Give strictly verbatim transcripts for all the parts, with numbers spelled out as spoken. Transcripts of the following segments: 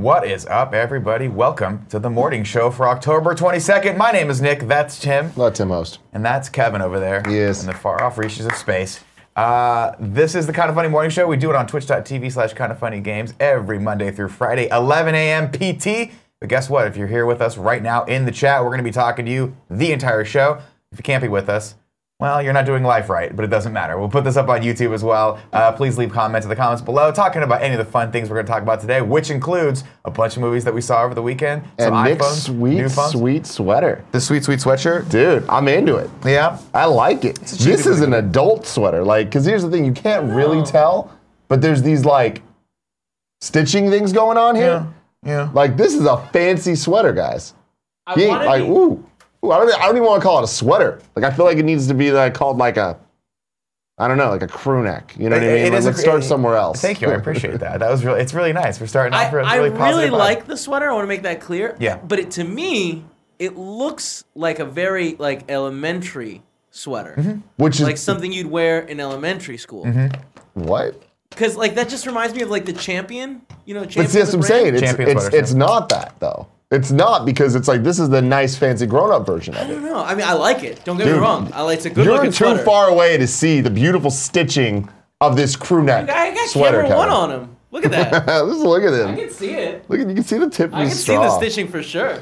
What is up, everybody? Welcome to the morning show for October twenty-second. My name is Nick. That's Tim. Let Tim host. And that's Kevin over there. Yes. In the far off reaches of space. Uh, this is the Kind of Funny Morning Show. We do it on twitch.tv slash Kind of Funny Games every Monday through Friday, eleven a.m. P T. But guess what? If you're here with us right now in the chat, we're going to be talking to you the entire show. If you can't be with us, well, you're not doing life right, but it doesn't matter. We'll put this up on YouTube as well. Uh, please leave comments in the comments below talking about any of the fun things we're going to talk about today, which includes a bunch of movies that we saw over the weekend. Some and Nick's iPhones, sweet, new phones. sweet sweater. The sweet, sweet sweatshirt? Dude, I'm into it. Yeah? I like it. This is an adult sweater. Like, because here's the thing, you can't really tell, but there's these, like, stitching things going on here. Yeah, yeah. Like, this is a fancy sweater, guys. I He ain't wanna like, be- ooh. Ooh, I don't, I don't even want to call it a sweater. Like, I feel like it needs to be like called like a, I don't know, like a crew neck. You know what I mean? It Like, is a- let's start it- somewhere else. Thank you, I appreciate that. That was really, it's really nice. We're starting I, off with a I really really, positive vibe. like the sweater. I want to make that clear. Yeah. But it, to me, it looks like a very like elementary sweater, Mm-hmm. Which is like something you'd wear in elementary school. what? Because like that just reminds me of like the Champion. You know, But Champion. see, that's what I'm saying. It's, Champion it's, sweater, it's not that, though. It's not, because it's like, this is the nice, fancy, grown-up version I of it. don't know. I mean, I like it. Don't get me Dude, wrong. I like it's a good You're looking too sweater. far away to see the beautiful stitching of this crew neck I got sweater. camera one Kevin. on him. Look at that. Just look at I him. can see it. Look at you can see the tip of I can his see the straw. stitching for sure.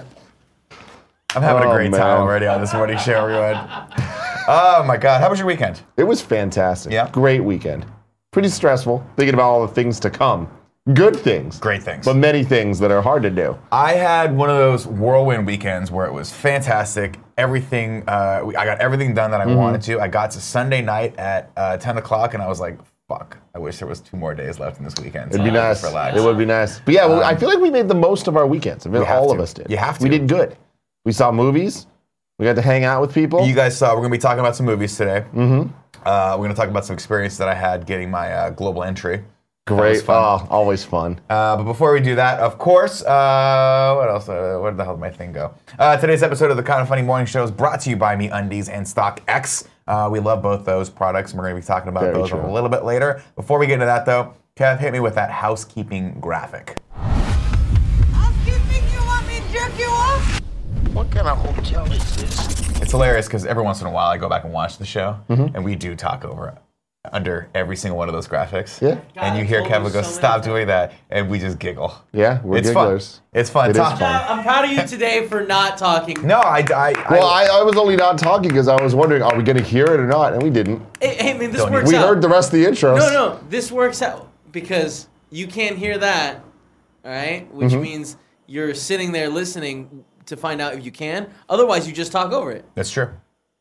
I'm having Oh, a great man. time already on this morning show, everyone. Oh my God, how was your weekend? It was fantastic. Yeah. Great weekend. Pretty stressful, thinking about all the things to come. Good things. Great things. But many things that are hard to do. I had one of those whirlwind weekends where it was fantastic. Everything, uh, we- I got everything done that I wanted to. I got to Sunday night at uh, ten o'clock and I was like, fuck, I wish there was two more days left in this weekend. It'd be so I nice. could relax. It would be nice. But yeah, well, I feel like we made the most of our weekends. I mean, You have all to. of us did. You have to. We did good. We saw movies. We got to hang out with people. You guys saw, we're going to be talking about some movies today. Mm-hmm. Uh, we're going to talk about some experience that I had getting my uh, global entry. That was Great. fun. Oh, always fun. Uh, but before we do that, of course, uh, what else? Uh, where the hell did my thing go? Uh, today's episode of the Kind of Funny Morning Show is brought to you by MeUndies and StockX. Uh, we love both those products, and we're going to be talking about Very those true. a little bit later. Before we get into that, though, Kev, hit me with that housekeeping graphic. Housekeeping, you want me to jerk you off? What kind of hotel is this? It's hilarious because every once in a while I go back and watch the show, Mm-hmm. and we do talk over it. Under every single one of those graphics. Yeah. And you God, hear I told Kevin you go, so many stop times." doing that, and we just giggle. Yeah, we're It's gigglers. fun. It's fun. It is Talk- fun. I'm proud of you today for not talking. No, I, I, Well, I, I, I was only not talking because I was wondering, are we going to hear it or not? And we didn't. Hey, hey, man, this Don't works We out. heard the rest of the intros. No, no, this works out because you can't hear that, all right? Which Mm-hmm. means you're sitting there listening to find out if you can. Otherwise, you just talk over it. That's true.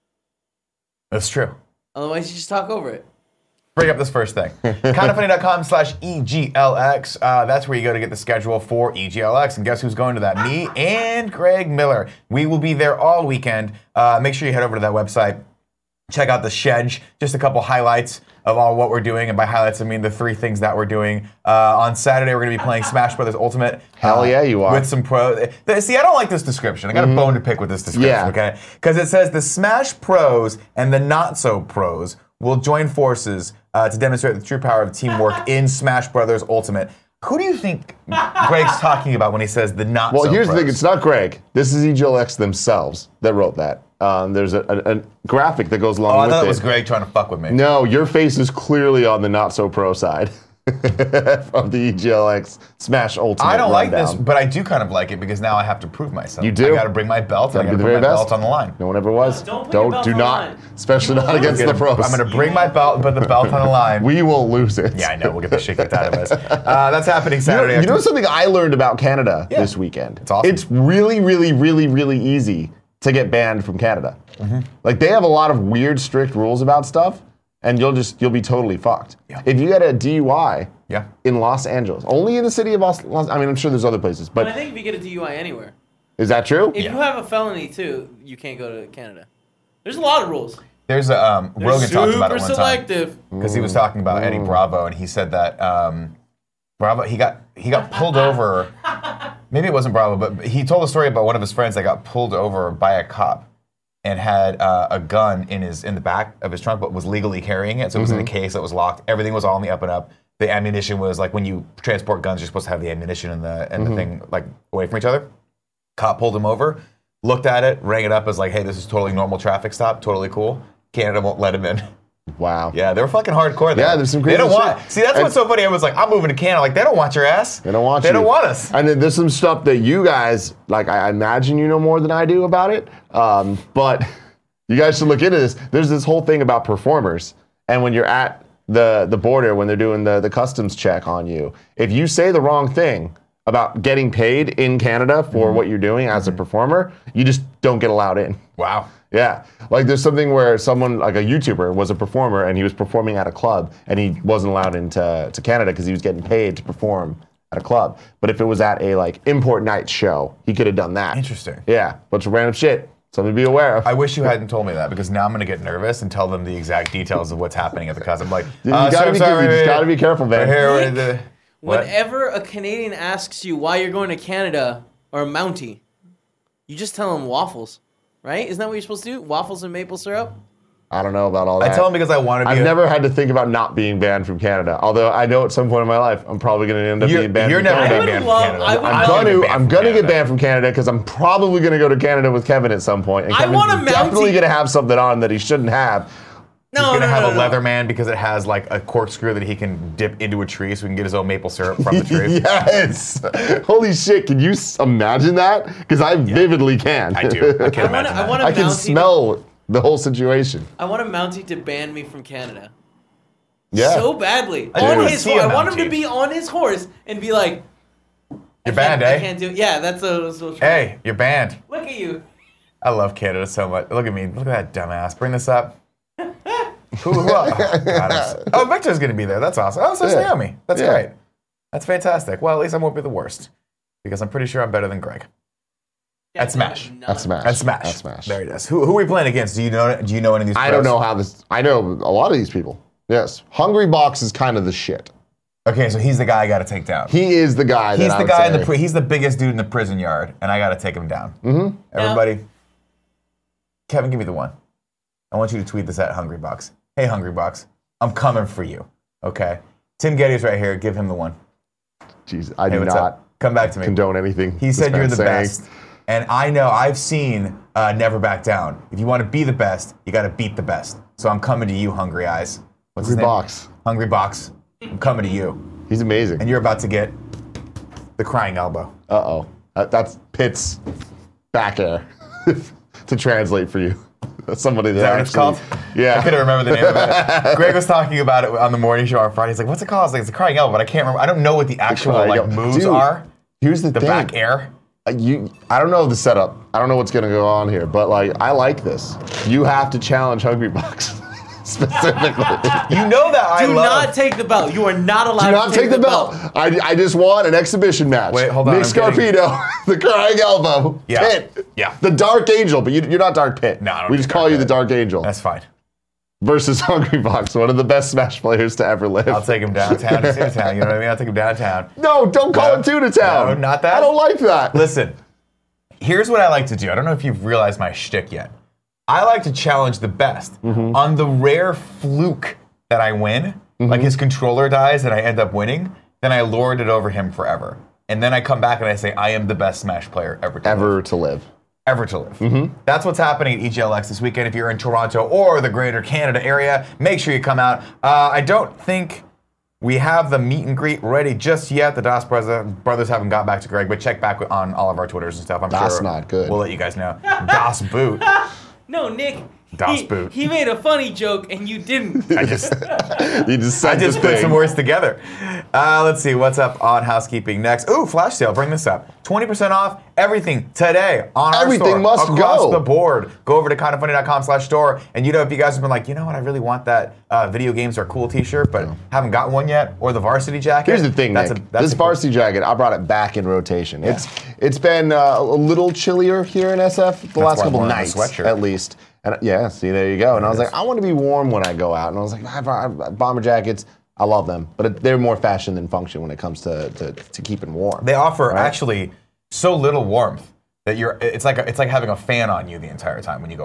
That's true. Otherwise, you just talk over it. Bring up this first thing. kindoffunny.com slash EGLX. Uh, that's where you go to get the schedule for E G L X. And guess who's going to that? Me and Greg Miller. We will be there all weekend. Uh, make sure you head over to that website. Check out the schedule. Just a couple highlights of all what we're doing. And by highlights, I mean the three things that we're doing. Uh, on Saturday, we're going to be playing Smash Brothers Ultimate. Hell uh, yeah, you are. With some pro. th- See, I don't like this description. I got a bone to pick with this description, Yeah. okay? Because it says the Smash pros and the not so pros will join forces uh, to demonstrate the true power of teamwork in Smash Brothers Ultimate. Who do you think Greg's talking about when he says the not Well, so here's pros? the thing. It's not Greg. This is E G L X themselves that wrote that. Um, there's a, a, a graphic that goes along Oh, I with thought it. it was Greg trying to fuck with me. No, your face is clearly on the not so pro side from the E G L X Smash Ultimate. I don't like this, rundown. but I do kind of like it because now I have to prove myself. You do. I got to bring my belt. and I Gotta got be to the put very my best. belt on the line. No one ever was. No, don't put your belt do on the not, line. especially You will not against lose the pros. I'm going to bring my belt and put the belt on the line. We will lose it. Yeah, I know. We'll get the shit kicked out of us. Uh, that's happening You know, Saturday. you know after- something I learned about Canada Yeah. this weekend? It's awesome. It's really, really, really, really easy to get banned from Canada. Mm-hmm. Like, they have a lot of weird, strict rules about stuff, and you'll just, you'll be totally fucked. Yeah. If you get a D U I Yeah. in Los Angeles, only in the city of Los, Los I mean, I'm sure there's other places, But I but think if you get a D U I anywhere, is that true? if Yeah. you have a felony too, you can't go to Canada. There's a lot of rules. There's a, um, They're Rogan talked about it super one time. selective. Because he was talking about Eddie Bravo, and he said that um, Bravo, he got he got pulled over. Maybe it wasn't Bravo, but he told a story about one of his friends that got pulled over by a cop and had uh, a gun in his in the back of his trunk, but was legally carrying it. So it was in a case that was locked. Everything was all on the up and up. the ammunition was like when you transport guns, you're supposed to have the ammunition and the and Mm-hmm. the thing like away from each other. Cop pulled him over, looked at it, rang it up as like, hey, this is totally normal traffic stop, totally cool. Canada won't let him in. Wow. Yeah, they were fucking hardcore there. Yeah, there's some They crazy don't want. shit. See, that's And- what's so funny. Everyone's like, I'm moving to Canada. Like, they don't want your ass. They don't want They you. don't want us. And then there's some stuff that you guys, like, I imagine you know more than I do about it. Um, but you guys should look into this. There's this whole thing about performers. And when you're at the, the border, when they're doing the, the customs check on you, if you say the wrong thing about getting paid in Canada for Mm-hmm. what you're doing as a performer, you just don't get allowed in. Wow. Yeah, like there's something where someone, like a YouTuber, was a performer and he was performing at a club and he wasn't allowed into to Canada because he was getting paid to perform at a club. But if it was at a like import night show, he could have done that. Interesting. Yeah, bunch of random shit. Something to be aware of. I wish you hadn't told me that because now I'm gonna get nervous and tell them the exact details of what's happening at the customs. I'm like, you uh, gotta sir, be, sorry, you just wait, gotta be careful, man. Right here, Nick, wait, the, what? Whenever a Canadian asks you why you're going to Canada or a Mountie, you just tell them waffles, right? Isn't that what you're supposed to do? Waffles and maple syrup? I don't know about all that. I tell them because I want to be. I've a- never had to think about not being banned from Canada. Although I know at some point in my life I'm probably going to end up You're- being banned you're from never Canada. I would banned from love- Canada. I would I'm love- going to. banned I'm from going to get Canada. banned from Canada because I'm probably going to go to Canada with Kevin at some point, and I Kevin's want a definitely Mountie. going to have something on that he shouldn't have. No, He's gonna no, have no, a no, leather no. man because it has like a corkscrew that he can dip into a tree so he can get his own maple syrup from the tree. Yes. Holy shit! Can you s- imagine that? Because I vividly can. I do. I can I want imagine I that. want a I can Mountie. smell the whole situation. I want a Mountie to ban me from Canada. Yeah. So badly. I On do. his See horse. a I want him Mountie. to be on his horse and be like, You're I banned, can't, eh? I can't do it. Yeah, that's a. That's a Hey, you're banned. Look at you. I love Canada so much. Look at me. Look at that dumbass. Bring this up. who, who else? Oh, God, I'm so- oh, Victor's going to be there. That's awesome. Oh, so is Yeah. Naomi. That's Yeah. great. That's fantastic. Well, at least I won't be the worst because I'm pretty sure I'm better than Greg. At Smash. That's Smash. At Smash. That's Smash. There it is. Who, who are we playing against? Do you know? Do you know any of these? I don't pros? know how this. I know a lot of these people. Yes. Hungry Box is kind of the shit. Okay, so he's the guy I got to take down. He is the guy. He's that I the would guy in the say- pri- he's the biggest dude in the prison yard, and I got to take him down. Mm-hmm. Everybody, Kevin, give me the one. I want you to tweet this at Hungry Box. Hey, Hungry Box, I'm coming for you. Okay, Tim Geddes right here. Give him the one. Jeez, I Hey, do what's not up? Come back to me. condone anything. He this said you're man's the saying. best, and I know I've seen uh, Never Back Down. If you want to be the best, you got to beat the best. So I'm coming to you, Hungry Eyes. What's his Hungry name? Box. Hungry Box. I'm coming to you, He's amazing. and you're about to get the crying elbow. Uh oh. That, that's Pitt's back air to translate for you. That's somebody that Is that what it's actually- called? Yeah. I couldn't remember the name of it. Greg was talking about it on the morning show on Friday. He's like, "What's it called?" I was like, "It's a crying elbow," but I can't remember. I don't know what the actual Crying like elbow. moves Dude, are. Here's the, The thing. back air. Uh, You, I don't know the setup. I don't know what's gonna go on here, but like, I like this. You have to challenge Hungry Box specifically. You know that I Do love. not take the belt. You are not allowed Do not to take the belt. I, I just want an exhibition match. Wait, hold on, Nick I'm getting- Scarpino, the crying elbow. Yeah. Pitt. Yeah. The Dark Angel, but you, you're not Dark Pitt. No, I don't we do just Dark call you Pit. the Dark Angel. That's fine. Versus Hungry Box, one of the best Smash players to ever live. I'll take him downtown to Town. You know what I mean? I'll take him downtown. No, don't call No. him Tuna Town. No, not that. I don't like that. Listen, here's what I like to do. I don't know if you've realized my shtick yet. I like to challenge the best. Mm-hmm. On the rare fluke that I win, like his controller dies and I end up winning, then I lord it over him forever. And then I come back and I say, I am the best Smash player ever to live. Ever to live. Ever to live. Mm-hmm. That's what's happening at E G L X this weekend. If you're in Toronto or the greater Canada area, make sure you come out. Uh, I don't think we have the meet and greet ready just yet. The Das brothers, brothers haven't got back to Greg, but check back on all of our Twitters and stuff. I'm That's sure not good. We'll let you guys know. Das Boot. No, Nick. Das he, Boot. he made a funny joke and you didn't. I just You just said I just the put thing. some words together. Uh, let's see what's up on housekeeping next. Ooh, flash sale. Bring this up. twenty percent off everything today on our Everything store. must across go. the board. Go over to kindafunny.com slash store. And you know, if you guys have been like, you know what, I really want that uh, video games are cool t-shirt, but haven't gotten one yet, or the varsity jacket. Here's the thing, that's Nick. A, that's this a cool- varsity jacket, I brought it back in rotation. It's it's been uh, a little chillier here in S F the last why I'm couple wearing the nights, sweatshirt. at least. And yeah, see, there you go. And I was it like, is. I want to be warm when I go out. And I was like, I, I, bomber jackets, I love them, but it, they're more fashion than function when it comes to to, to keeping warm. They offer Right. actually so little warmth that you're. It's like a, it's like having a fan on you the entire time when you go out.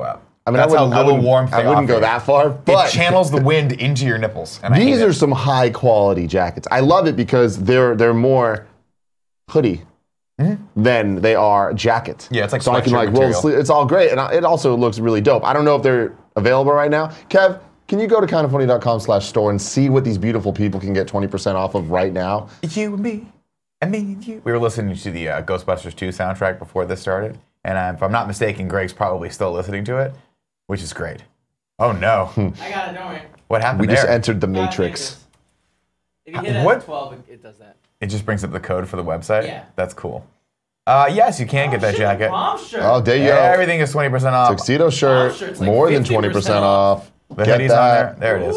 I mean, That's I how wouldn't, I little wouldn't, warmth I they wouldn't go offer. that far, but It channels the wind into your nipples. And I hate these are it. some high quality jackets. I love it because they're they're more hoodie than they are jackets. Yeah, it's like so I can sweatshirt like roll material. sleeve. It's all great, and I, it also looks really dope. I don't know if they're available right now. Kev, can you go to kind of funny dot com slash store and see what these beautiful people can get twenty percent off of right now? You and me, and me and you. We were listening to the uh, Ghostbusters two soundtrack before this started, and uh, if I'm not mistaken, Greg's probably still listening to it, which is great. Oh no, I got it. Don't worry. what happened We there? just entered the Uh, Matrix. If you hit it What? at twelve, it, it does that. It just brings up the code for the website. Yeah. That's cool. Uh, yes, you can get that Shit, jacket. Mom shirt. Oh, there you Yeah, go. everything is twenty percent off. Tuxedo shirt, Wow, shirt's like more than fifty twenty percent percent off. The Get hoodie's on that. there. There it is.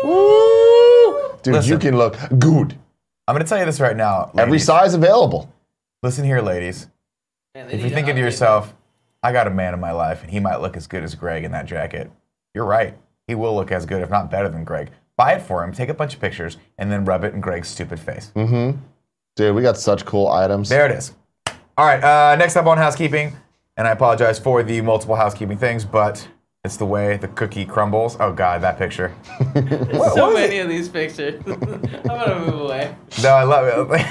Woo! Dude, Listen. you can look good. I'm going to tell you this right now. Every ladies. size available. Listen here, ladies. Man, they If need you're to thinking to update yourself, I got a man in my life, and he might look as good as Greg in that jacket. You're right. He will look as good, if not better than Greg. Buy it for him, take a bunch of pictures, and then rub it in Greg's stupid face. Mm-hmm. Dude, we got such cool items. There it is. All right, uh, next up on housekeeping, and I apologize for the multiple housekeeping things, but it's the way the cookie crumbles. Oh, God, that picture. it. So many of these pictures. I'm gonna move away. No, I love it.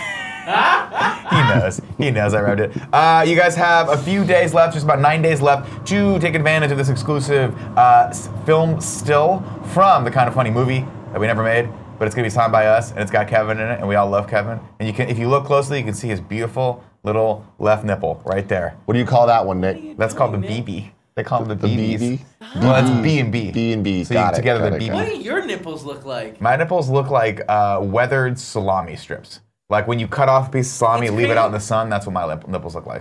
He knows. He knows I rubbed it. Uh, you guys have a few days left, just about nine days left, to take advantage of this exclusive uh, s- film still from the Kind of Funny movie that we never made, but it's going to be signed by us, and it's got Kevin in it, and we all love Kevin. And you can, if you look closely, you can see his beautiful little left nipple right there. What do you call that one, Nick? That's called the B B. They call them the, The B Bs. B B? Well, it's B and B. B and B. So Got you it, together got the it, B B. got What do your nipples look like? My nipples look like uh, weathered salami strips. Like when you cut off a piece of salami, That's leave it out in crazy. the sun, that's what my lip- nipples look like.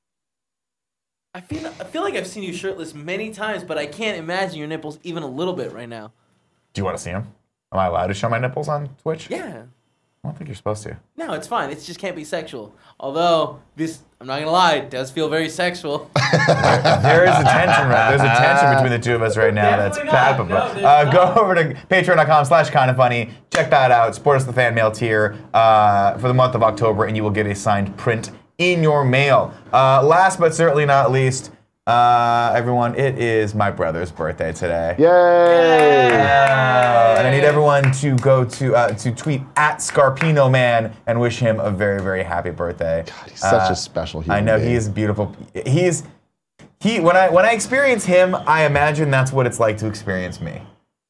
I feel I feel like I've seen you shirtless many times, but I can't imagine your nipples even a little bit right now. Do you want to see them? Am I allowed to show my nipples on Twitch? Yeah. I don't think you're supposed to. No, it's fine. It just can't be sexual. Although this, I'm not gonna lie, it does feel very sexual. There is a tension, right? There's a tension between the two of us right now. That's Definitely not. palpable. No, there's uh, not. go over to patreon.com slash kind of funny. Check that out. Support us the fan mail tier uh, for the month of October, and you will get a signed print in your mail. Uh, last but certainly not least, uh, everyone, it is my brother's birthday today. Yay! Uh, and I need everyone to go to uh, to tweet at Scarpino Man and wish him a very very happy birthday. God, he's such a special human I know being. he is beautiful. He's he when I when I experience him, I imagine that's what it's like to experience me.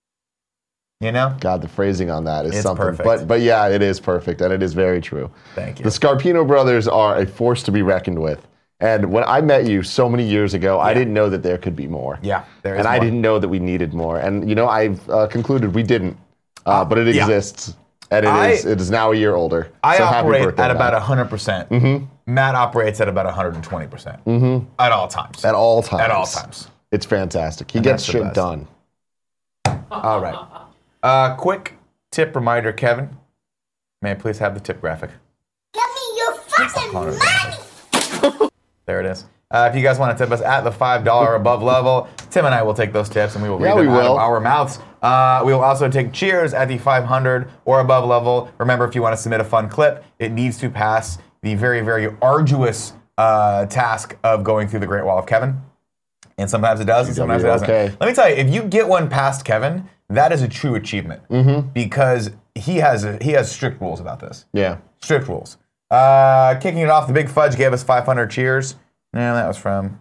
You know? God, the phrasing on that is It's something. perfect. But but yeah, it is perfect, and it is very true. Thank you. The Scarpino brothers are a force to be reckoned with. And when I met you so many years ago, I didn't know that there could be more. Yeah, there is And I more. didn't know that we needed more. And you know, I've uh, concluded we didn't. Uh, but it yeah. exists, and it I- is it is now a year older. I so happy operate birthday, at Matt. about one hundred percent. Mm-hmm. Matt operates at about one hundred twenty percent. Mm-hmm. At all times. At all times. At all times. It's fantastic. He And gets that's the shit best. done. All right. Uh, quick tip reminder, Kevin. May I please have the tip graphic? Give me your fucking Connor. money! There it is. Uh, if you guys want to tip us at the five dollar above level, Tim and I will take those tips and we will read Yeah, them we out will. of our mouths. Uh, we will also take cheers at the five hundred or above level. Remember, if you want to submit a fun clip, it needs to pass the very, very arduous uh, task of going through the Great Wall of Kevin. And sometimes it does, and sometimes it doesn't. Okay. Let me tell you, if you get one past Kevin, that is a true achievement Mm-hmm. because he has a, he has strict rules about this. Yeah. Strict rules. Uh, kicking it off, the Big Fudge gave us five hundred cheers. No, that was from.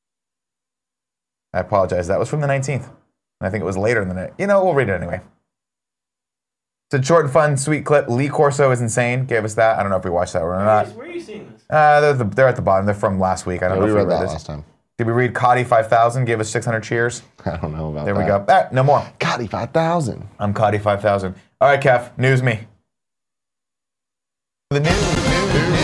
I apologize. That was from the nineteenth. I think it was later in the night. You know, we'll read it anyway. It's a short and fun, sweet clip. Lee Corso is insane. Gave us that. I don't know if we watched that one or Where, not. is- where are you seeing this? Uh, they're, the, they're at the bottom. They're from last week. I don't Yeah, know we if read we read that this. last time. Did we read Cotty five thousand? Gave us six hundred cheers. I don't know about There that. we go. Ah, no more. Gotti five thousand. I'm Cotty five thousand. All right, Kev. News me. The news. news, news.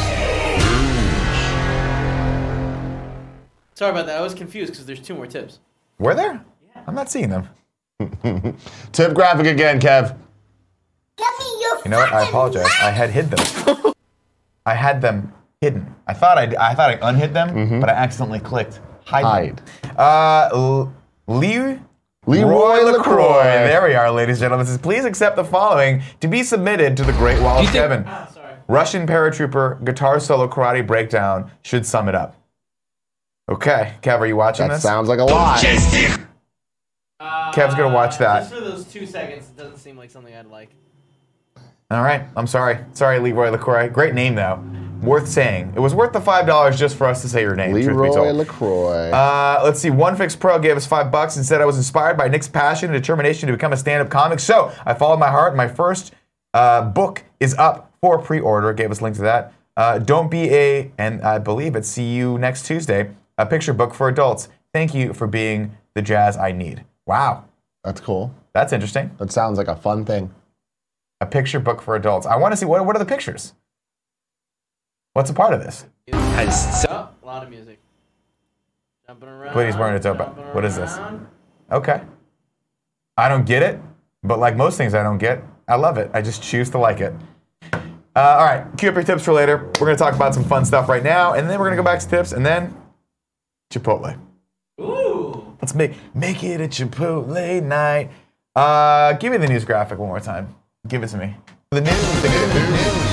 Sorry about that. I was confused because there's two more tips. Were there? I'm not seeing them. Tip graphic again, Kev. Give me your You know what? I fucking apologize. I had hid them. I had them hidden. I thought I, I thought I unhid them, but I accidentally clicked hide. them. Uh, L- Lee. Leroy LaCroix. There we are, ladies and gentlemen. It says, please accept the following to be submitted to the Great Wall of You think- Kevin. Ah, sorry. Russian paratrooper, guitar solo, karate breakdown should sum it up. Okay, Kev, are you watching That this? sounds like a lot. Uh, Kev's gonna watch that. Just for those two seconds, it doesn't seem like something I'd like. All right, I'm sorry. Sorry, Leroy LaCroix. Great name, though. Worth saying. It was worth the five dollars just for us to say your name. truth be Leroy told. LaCroix. Uh, let's see. One Fix Pro gave us five bucks and said I was inspired by Nick's passion and determination to become a stand-up comic. So I followed my heart. My first uh, book is up for pre-order. Gave us a link to that. Uh, Don't be a, and I believe it's see you next Tuesday. A picture book for adults. Thank you for being the jazz I need. Wow, That's cool. that's interesting. That sounds like a fun thing. A picture book for adults. I want to see what. What are the pictures? What's a part of this? Oh, a lot of music. Jumping around. Please burn it up. jumping What is this? around. Okay. I don't get it, but like most things I don't get, I love it. I just choose to like it. Uh, all right, cue up your tips for later. We're going to talk about some fun stuff right now, and then we're going to go back to tips, and then Chipotle. Ooh. Let's make make it a Chipotle night. Uh, give me the news graphic one more time. Give it to me. The news. The news. The news.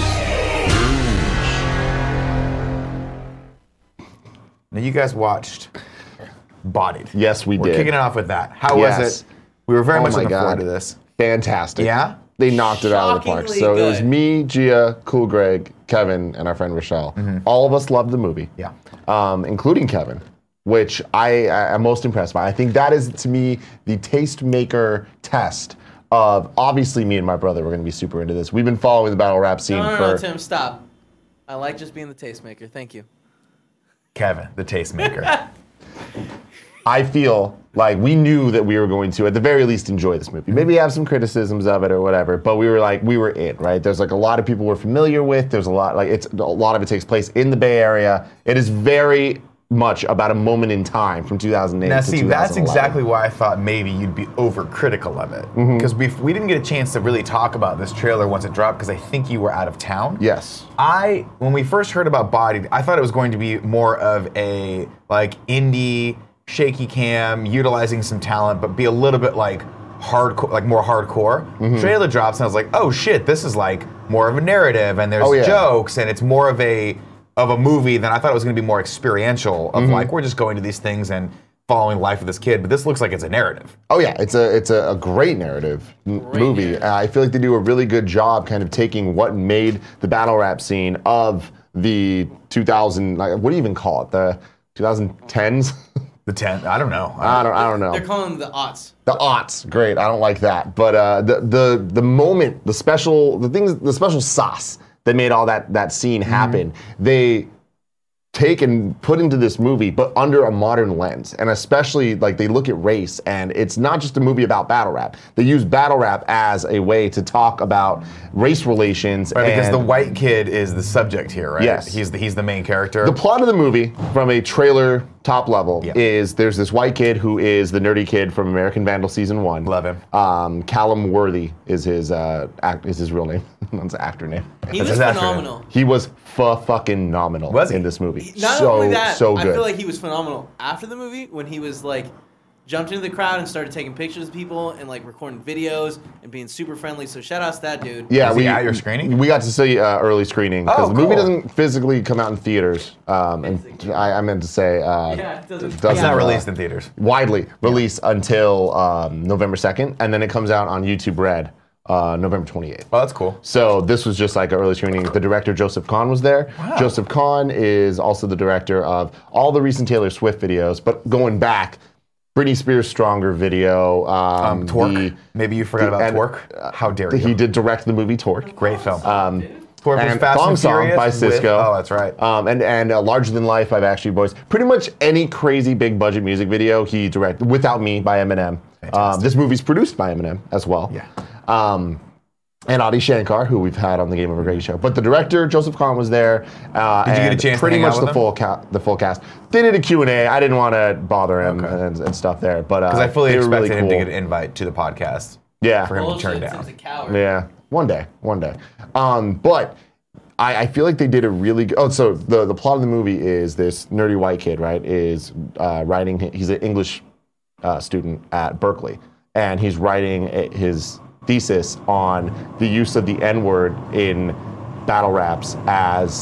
Now you guys watched Bodied. Yes, we We're did. kicking it off with that. How Yes. was it? We were very Oh much my looking forward God. to this. Fantastic. Yeah? They knocked it out of the park. Shockingly So it was good. me, Gia, Cool Greg, Kevin, and our friend Rochelle. All of us loved the movie. Yeah. Um, including Kevin, which I, I am most impressed by. I think that is, to me, the tastemaker test of, obviously me and my brother were going to be super into this. We've been following the battle rap scene No, no, for... no, Tim, stop. I like just being the tastemaker. Thank you. Kevin, the tastemaker. I feel like we knew that we were going to, at the very least, enjoy this movie. Maybe have some criticisms of it or whatever, but we were like, we were in, right? There's like a lot of people we're familiar with. There's a lot, like it's a lot of it takes place in the Bay Area. It is very much about a moment in time from two thousand eight Now, to see, two thousand eleven. that's exactly why I thought maybe you'd be overcritical of it. Mm-hmm. Because we we didn't get a chance to really talk about this trailer once it dropped because I think you were out of town. Yes. I, when we first heard about Bodied, I thought it was going to be more of a, like, indie, shaky cam, utilizing some talent, but be a little bit, like, hardcore, like, more hardcore. Mm-hmm. Trailer drops, and I was like, oh, shit, this is, like, more of a narrative, and there's Oh, yeah. jokes, and it's more of a, of a movie than I thought it was going to be more experiential, of, Mm-hmm. like, we're just going to these things and following the life of this kid, but this looks like it's a narrative. Oh yeah, it's a it's a, a great narrative m- movie. narrative. Uh, I feel like they do a really good job, kind of taking what made the battle rap scene of the two thousand. Like, what do you even call it? The twenty tens. The ten, I don't know. I don't I don't know. They're calling them the aughts. The aughts, great. I don't like that, but uh, the the the moment, the special, the things, the special sauce that made all that that scene happen, they take and put into this movie, but under a modern lens, and especially like they look at race, and it's not just a movie about battle rap. They use battle rap as a way to talk about race relations. Right, because and the white kid is the subject here, right? Yes. He's the, he's the main character. The plot of the movie, from a trailer top level, Yeah. is there's this white kid who is the nerdy kid from American Vandal season one. Love him. Um, Callum Worthy is his uh, act is his real name. That's an actor name. He That's was his acronym. phenomenal. He was fucking nominal Was he? in this movie. Not so only that, so I good. feel like he was phenomenal after the movie when he was like jumped into the crowd and started taking pictures of people and like recording videos and being super friendly. So shout outs to that dude. yeah, Was he we at your screening? We got to see uh, early screening because Oh, the movie cool. doesn't physically come out in theaters. Um, and I, I meant to say uh, Yeah, it doesn't- it It's doesn't, not uh, released in theaters. widely released until um, November second, and then it comes out on YouTube Red uh, November twenty-eighth. Well, that's cool. So this was just like an early screening. The director, Joseph Kahn, was there. Wow. Joseph Kahn is also the director of all the recent Taylor Swift videos, but going back, Britney Spears' Stronger video. Um, Um, Torque. the- Maybe you forgot the- about and, Torque. How dare you? He did direct the movie Torque. Great film. Um, Torque was and Fast Thong and Song Furious by with- Cisco. oh, that's right. Um, and and uh, Larger Than Life by Backstreet Boys. Pretty much any crazy big budget music video he directed. Without Me by Eminem. Um, this movie's produced by Eminem as well. Yeah. Um, and Adi Shankar, who we've had on the Game Over Greg show. But the director, Joseph Kahn, was there. Uh, Did you get a and chance to Pretty hang out much with the him? full ca- the full cast. They did a Q and A. I didn't want to bother him Okay. and, and stuff there. But Because uh, I fully they were expected really him to cool. get an invite to the podcast Yeah. for him to Bullshit, turn Tim's down. a coward. Yeah, one day, one day. Um, but I, I feel like they did a really good. Oh, so the the plot of the movie is this nerdy white kid, right? Is uh, writing. He's an English uh, student at Berkeley, and he's writing a, his thesis on the use of the N word in battle raps as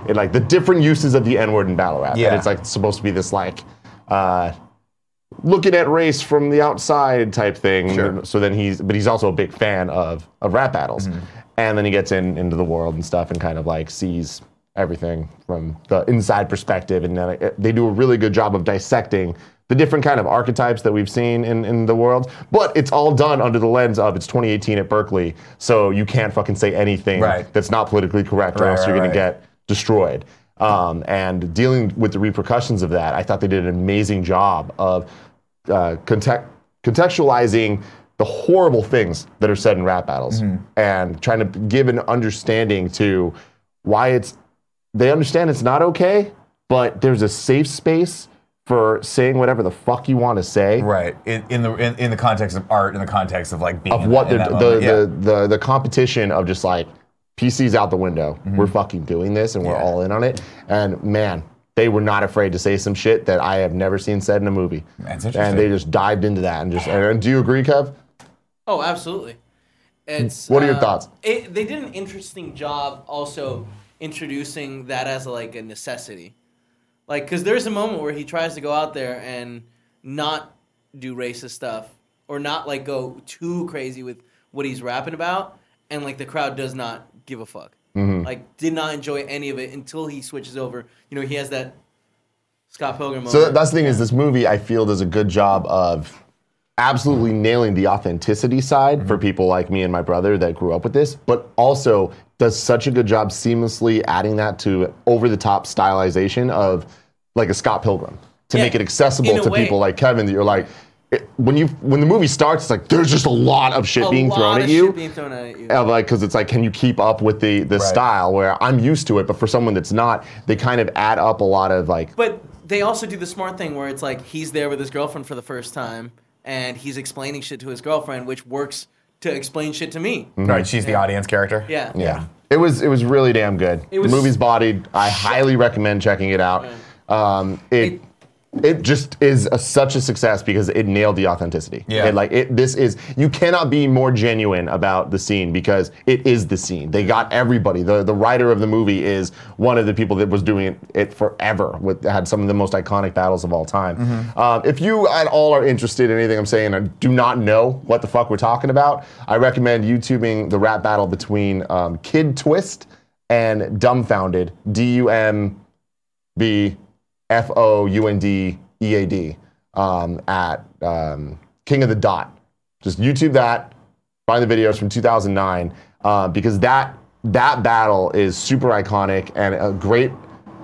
it, like the different uses of the N-word in battle rap. Yeah. And it's like supposed to be this like uh, looking at race from the outside type thing. Sure. So then he's, but he's also a big fan of of rap battles. Mm-hmm. And then he gets in into the world and stuff and kind of like sees everything from the inside perspective. And then it, they do a really good job of dissecting the different kind of archetypes that we've seen in, in the world, but it's all done under the lens of it's twenty eighteen at Berkeley, so you can't fucking say anything Right. that's not politically correct or Right, else right, you're gonna right. get destroyed. Um, and dealing with the repercussions of that, I thought they did an amazing job of uh, context, contextualizing the horrible things that are said in rap battles Mm-hmm. and trying to give an understanding to why it's, they understand it's not okay, but there's a safe space for saying whatever the fuck you want to say. Right. In, in the in, in the context of art, in the context of like being Of in what that, in the, that the, moment. the, Yeah. the the competition of just like P C's out the window. We're fucking doing this and we're Yeah. all in on it. And man, they were not afraid to say some shit that I have never seen said in a movie. That's interesting. And they just dived into that and just. And do you agree, Kev? Oh, absolutely. It's. What are your uh, thoughts? It, they did an interesting job also introducing that as like a necessity. Like, because there's a moment where he tries to go out there and not do racist stuff or not like go too crazy with what he's rapping about, and like the crowd does not give a fuck. Mm-hmm. Like, did not enjoy any of it until he switches over. You know, he has that Scott Pilgrim moment. So that- that's the thing is this movie I feel does a good job of absolutely nailing the authenticity side for people like me and my brother that grew up with this, but also does such a good job seamlessly adding that to over-the-top stylization of like a Scott Pilgrim to Yeah, make it accessible in a to way. people like Kevin that you're like, it, when you when the movie starts, it's like there's just a lot of shit a being lot thrown of at you. shit being thrown at you. Uh, like, because it's like, can you keep up with the the Right. style? Where I'm used to it, but for someone that's not, they kind of add up a lot of like. But they also do the smart thing where it's like he's there with his girlfriend for the first time and he's explaining shit to his girlfriend, which works to explain shit to me. Right. She's the audience character. Yeah. Yeah. It was it was really damn good. It was- the movie's bodied. I highly recommend checking it out. Um, it it just is a, such a success because it nailed the authenticity. Yeah. It, like it this is you cannot be more genuine about the scene because it is the scene. They got everybody. The the writer of the movie is one of the people that was doing it, it forever with had some of the most iconic battles of all time. Mm-hmm. Um, if you at all are interested in anything I'm saying and do not know what the fuck we're talking about, I recommend YouTubing the rap battle between um, Kid Twist and Dumbfounded, D U M B F O U N D E A D, um, at um, King of the Dot. Just YouTube that, find the videos from two thousand nine, uh, because that that battle is super iconic and a great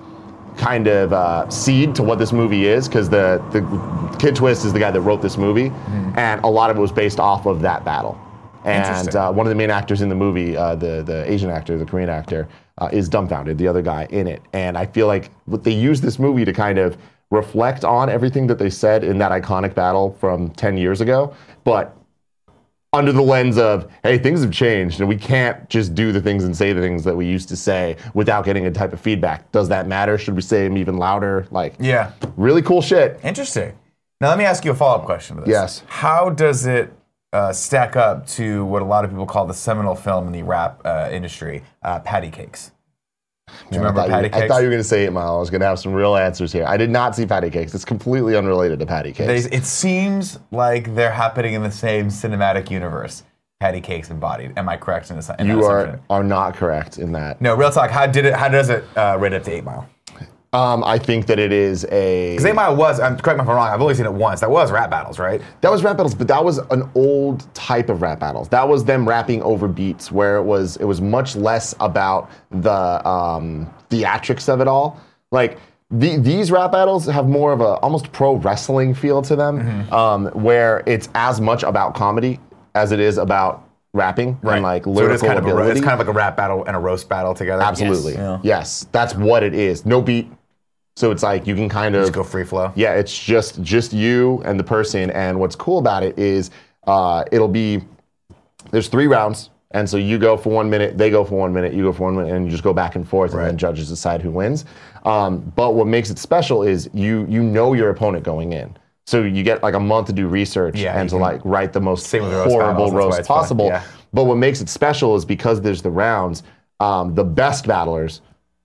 kind of uh, seed to what this movie is, because the, the Kid Twist is the guy that wrote this movie, and a lot of it was based off of that battle. And Interesting. uh, one of the main actors in the movie, uh, the the Asian actor, the Korean actor, uh, is Dumbfounded, the other guy in it. And I feel like what they use this movie to kind of reflect on everything that they said in that iconic battle from ten years ago, but under the lens of, hey, things have changed and we can't just do the things and say the things that we used to say without getting a type of feedback. Does that matter? Should we say them even louder? Like, Yeah. really cool shit. Interesting. Now let me ask you a follow-up question to this. Yes. How does it uh, stack up to what a lot of people call the seminal film in the rap uh, industry, uh, Patty Cakes? Do you Man, remember I thought Patty you, Cakes? I thought you were going to say eight Mile. I was going to have some real answers here. I did not see Patty Cakes. It's completely unrelated to Patty Cakes. They, it seems like they're happening in the same cinematic universe. Patty Cakes embodied. Am I correct in this? In you that are assumption? are not correct in that. No, real talk. How did it? How does it uh, rate up to Eight Mile? Um, I think that it is a. Because Eight Mile was. Um, correct me if I'm wrong. I've only seen it once. That was rap battles, right? That was rap battles, but that was an old type of rap battles. That was them rapping over beats, where it was it was much less about the um, theatrics of it all. Like the, these rap battles have more of a almost pro wrestling feel to them, Mm-hmm. um, where it's as much about comedy as it is about rapping and like so it lyrical is kind of a, ro- ability. it's kind of like a rap battle and a roast battle together. Absolutely, Yes. Yeah. yes, that's what it is. No beat, so it's like you can kind of Just go free flow. yeah, it's just just you and the person. And what's cool about it is uh, it'll be there's three rounds, and so you go for one minute, they go for one minute, you go for one minute, and you just go back and forth, Right. and then judges decide who wins. Um, but what makes it special is you you know your opponent going in, so you get like a month to do research Yeah, and you to can- like write the most Same with the roast horrible battles, that's why roast it's fun, possible. yeah. But what makes it special is because there's the rounds, um, the best battlers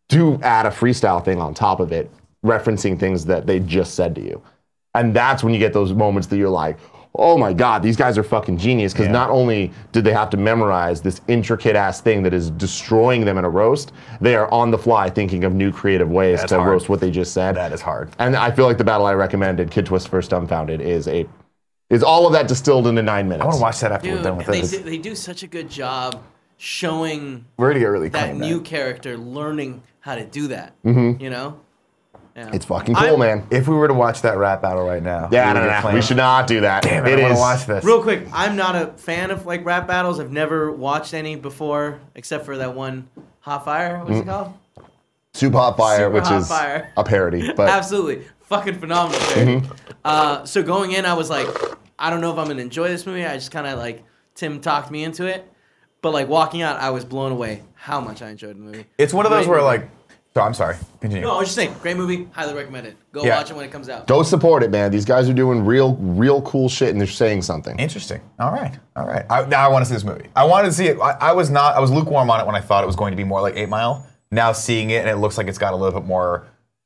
do add a freestyle thing on top of it, referencing things that they just said to you. And that's when you get those moments that you're like, oh my God, these guys are fucking genius. Because Yeah. not only did they have to memorize this intricate ass thing that is destroying them in a roast, they are on the fly thinking of new creative ways That's to hard. roast what they just said. That is hard. And I feel like the battle I recommended, Kid Twist First Dumbfounded, is a is all of that distilled into nine minutes. I want to watch that after Dude, we're done with they, this. do, they do such a good job showing We're gonna get really that clean. new man. character learning how to do that. Mm-hmm. You know? Yeah. It's fucking cool, I'm- man. If we were to watch that rap battle right now, Yeah, we no, would no, get no. clean. We should not do that. Damn it, It I want is- to watch this. Real quick, I'm not a fan of like rap battles. I've never watched any before, except for that one Hot Fire. What's it called? Super Hot Fire, Super which Hot is Fire. a parody. But Absolutely. Fucking phenomenal. Barry. Uh, so going in, I was like, I don't know if I'm going to enjoy this movie. I just kind of like, Tim talked me into it. But like walking out, I was blown away how much I enjoyed the movie. It's one of those Great where movie. like, so I'm sorry. Continue. No, I was just saying, great movie. Highly recommend it. Go Yeah. watch it when it comes out. go support it, man. These guys are doing real, real cool shit, and they're saying something. Interesting. All right. All right. I, now I want to see this movie. I wanted to see it. I, I was not. I was lukewarm on it when I thought it was going to be more like Eight Mile. Now seeing it, and it looks like it's got a little bit more.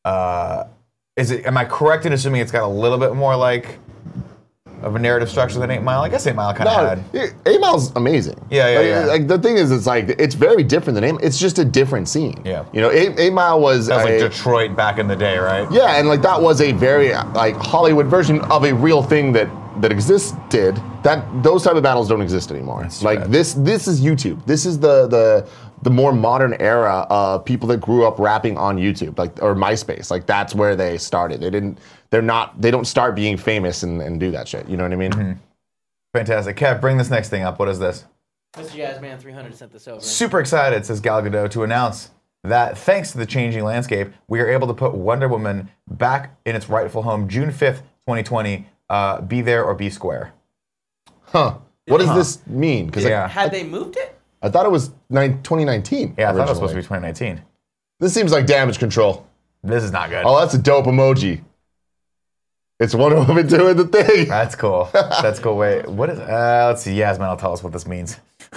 Uh, is it? Am I correct in assuming it's got a little bit more like of a narrative structure than Eight Mile? I guess Eight Mile kind of No, had. yeah, Eight Mile's amazing. Yeah, yeah, like, yeah. Like the thing is, it's like it's very different than Eight. It's just a different scene. Yeah. You know, Eight, Eight Mile was, That was a, like Detroit back in the day, right? yeah, and like that was a very like Hollywood version of a real thing that that existed. That those type of battles don't exist anymore. That's too Like bad. this, this is YouTube. This is the the the more modern era of people that grew up rapping on YouTube, like or MySpace. Like that's where they started. They didn't. They're not. They don't start being famous and, and do that shit. You know what I mean? Mm-hmm. Fantastic. Kev, bring this next thing up. What is this? Mister Jazzman three hundred sent this over. Super excited, says Gal Gadot, to announce that thanks to the changing landscape, we are able to put Wonder Woman back in its rightful home June fifth, twenty twenty. Uh, be there or be square. Huh. What does Huh. this mean? Because Yeah. Had they moved it? I thought it was nine, twenty nineteen. Yeah, I thought it was originally. supposed to be twenty nineteen. This seems like damage control. This is not good. Oh, that's a dope emoji. It's Wonder Woman doing the thing. That's cool. That's cool. Wait, what is? Uh, let's see. Yasmin, will tell us what this means.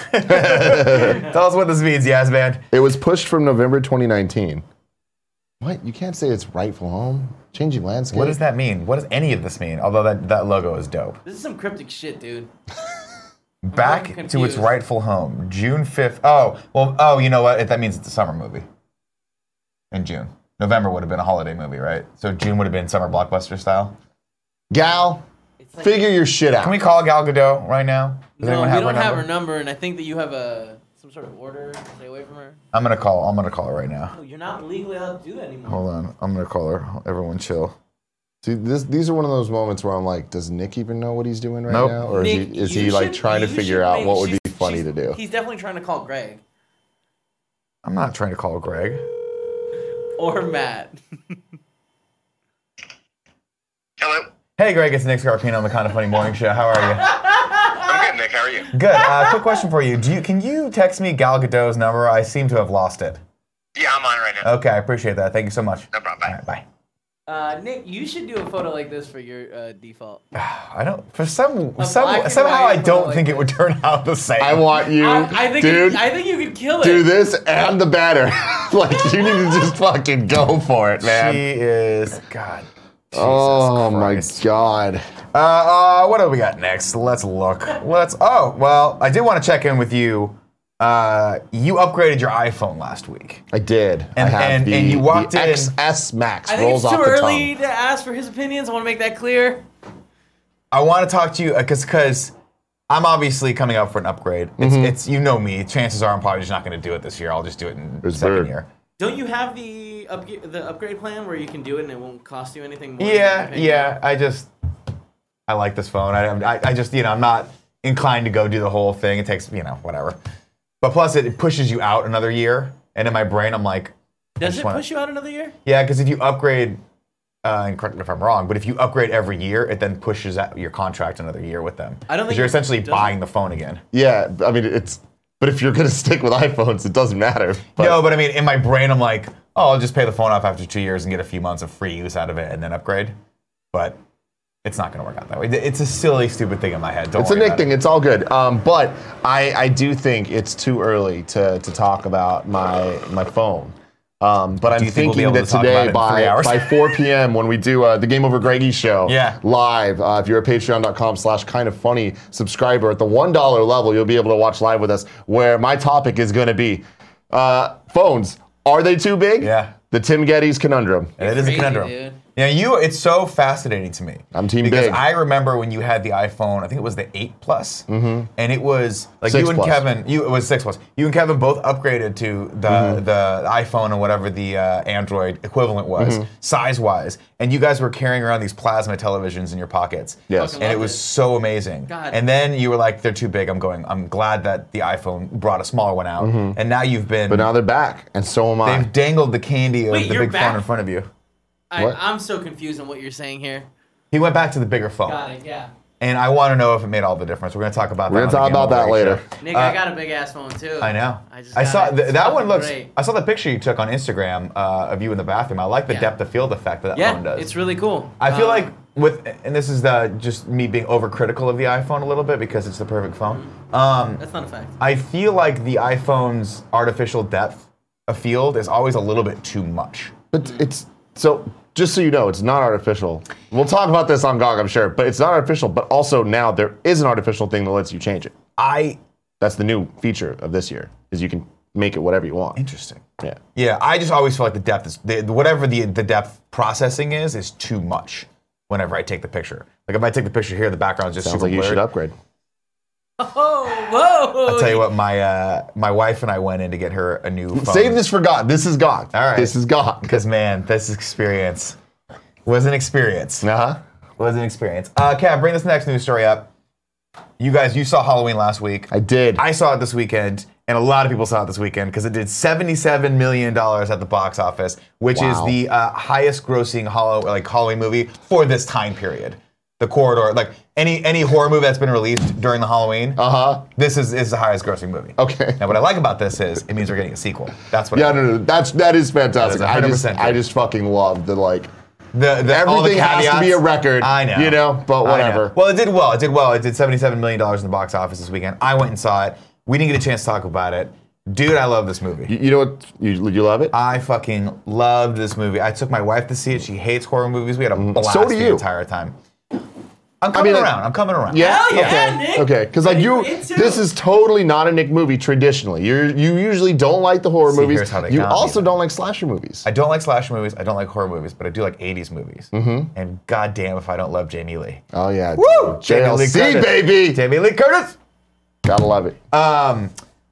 Tell us what this means, Yasmin. It was pushed from November twenty nineteen. What? You can't say it's rightful home? Changing landscape? What does that mean? What does any of this mean? Although that, that logo is dope. This is some cryptic shit, dude. Back to its confused. rightful home, June fifth. Oh, well, oh, you know what? That means it's a summer movie. In June. November would have been a holiday movie, right? So June would have been summer blockbuster style. Gal, It's like, figure your shit out. Can we call Gal Gadot right now? Does no, anyone we have don't her have number? her number, and I think that you have a some sort of order. Stay away from her. I'm gonna call. I'm gonna call her right now. No, you're not legally allowed to do that anymore. Hold on. I'm gonna call her. Everyone, chill. See, this, these are one of those moments where I'm like, does Nick even know what he's doing right Nope. now? Or is Nick, he, is you he like should- trying to you figure should out make- what would she's- be funny she's- to do? He's definitely trying to call Greg I'm not trying to call Greg. or Matt. Hello. Hey, Greg. It's Nick Scarpino on the Kind of Funny Morning Show. How are you? I'm good, Nick. How are you? Good. Uh, quick question for you. Do you can you text me Gal Gadot's number? I seem to have lost it. Yeah, I'm on it right now. Okay, I appreciate that. Thank you so much. No problem. Bye. All right, bye. Uh, Nick, you should do a photo like this for your uh, default. I don't. For some, A some black and somehow white I don't photo think like it would turn out the same. I want you, I, I think dude, it, I think you could kill it. do this and the better. Like, you need to just fucking go for it, man. She is God. Jesus Oh Christ. my god. Uh, uh, what do we got next? Let's look. Let's. Oh, well, I did want to check in with you. Uh, you upgraded your iPhone last week. I did. I And- have and- the, and you walked the in- X S Max I think rolls it's too off the early tongue. to ask for his opinions. I want to make that clear. I want to talk to you because because I'm obviously coming up for an upgrade. It's, Mm-hmm. it's you know me. Chances are I'm probably just not going to do it this year. I'll just do it in the It's second bird. year. Don't you have the up, the upgrade plan where you can do it and it won't cost you anything more? Yeah, than you pay? yeah. I just I like this phone. I, I I just you know I'm not inclined to go do the whole thing. It takes you know whatever. But plus it, it pushes you out another year, and in my brain I'm like, I Does just it wanna- push you out another year? Yeah, because if you upgrade, uh, and correct me if I'm wrong, but if you upgrade every year, it then pushes out your contract another year with them. I don't 'Cause think you're it essentially doesn't. buying the phone again. Yeah, I mean, it's. But if you're gonna stick with iPhones, it doesn't matter. But no, but I mean, in my brain, I'm like, oh, I'll just pay the phone off after two years and get a few months of free use out of it and then upgrade. But it's not going to work out that way. It's a silly, stupid thing in my head. Don't it's a worry Nick about thing. it. It's all good. Um, but I, I do think it's too early to, to talk about my my phone. Um, but I'm you think we'll be thinking able that to talk about it today in by, three hours? by four p.m. when we do uh, the Game Over Greggy show Yeah. live, uh, if you're a patreon.com slash kind of funny subscriber at the one dollar level, you'll be able to watch live with us, where my topic is going to be uh, phones. Are they too big? Yeah. The Tim Geddes conundrum. And it is a Crazy, conundrum. dude. Yeah, you. It's so fascinating to me. I'm team because big. I remember when you had the iPhone. I think it was the eight Plus, mm-hmm. and it was like Six you and plus. Kevin. You it was six Plus. You and Kevin both upgraded to the Mm-hmm. the iPhone and whatever the uh, Android equivalent was, Mm-hmm. size wise. And you guys were carrying around these plasma televisions in your pockets. Yes. Fucking And it loved was it. so amazing. God. And then you were like, they're too big. I'm going. I'm glad that the iPhone brought a smaller one out. And now you've been. Mm-hmm. But now they're back, and so am I. they've dangled the candy of Wait, the you're big back? phone in front of you. I, What? I'm so confused on what you're saying here. He went back to the bigger phone. Got it, yeah. And I want to know if it made all the difference. We're going to talk about that. We're on gonna the talk Game about Over that Greggy later. show. Nick, Uh, I got a big ass phone too. I know. I just I got saw it. th- It's that one fucking looks. great. I saw the picture you took on Instagram uh, of you in the bathroom. I like the Yeah. depth of field effect that that Yeah, phone does. it's really cool. I feel Uh, like with, and this is the, just me being overcritical of the iPhone a little bit because it's the perfect phone. Um, that's not a fact. I feel like the iPhone's artificial depth of field is always a little bit too much. But it's so. Just so you know, it's not artificial. We'll talk about this on G O G, I'm sure, but it's not artificial. But also now there is an artificial thing that lets you change it. I That's the new feature of this year, is you can make it whatever you want. interesting. Yeah. Yeah, I just always feel like the depth is the, whatever the the depth processing is is too much. Whenever I take the picture, like if I take the picture here, the background's just Sounds super like you blurred. should upgrade. Oh, whoa! I'll tell you what, my uh, my wife and I went in to get her a new phone. Save this for God. This is God. All right. This is God. because man, this experience was an experience. Uh huh. Was an experience. Uh, Kev, bring this next news story up. You guys, you saw Halloween last week. I did. I saw it this weekend, and a lot of people saw it this weekend because it did seventy-seven million dollars at the box office, which Wow. is the uh, highest-grossing Hallow- like Halloween movie for this time period. The corridor, like any any horror movie that's been released during the Halloween, uh huh. this is, is the highest-grossing movie. Okay. Now, what I like about this is it means we're getting a sequel. That's what. Yeah, I no, no, that's that is fantastic. That is I just, one hundred percent I good. just fucking love the like. The, the, all the Everything has to caveats. be a record. I know. You know, but I know. whatever. Well, it did well. It did well. It did seventy-seven million dollars in the box office this weekend. I went and saw it. We didn't get a chance to talk about it. Dude, I love this movie. You, you know what? You, you love it? I fucking loved this movie. I took my wife to see it. She hates horror movies. We had a blast So do the you. entire time. I'm coming mean, like- around. I'm coming around. Yeah. Hell yeah, okay. Nick. Okay. Because like Ready you, for it too. this is totally not a Nick movie traditionally. You you usually don't like the horror See, movies. here's how they You got me, also though. don't like slasher movies. I don't like slasher movies. I don't like horror movies, but I do like eighties movies. Mm-hmm. And goddamn if I don't love Jamie Lee. Oh yeah. Woo! J L C baby. Jamie Lee Curtis. Gotta love it. Um,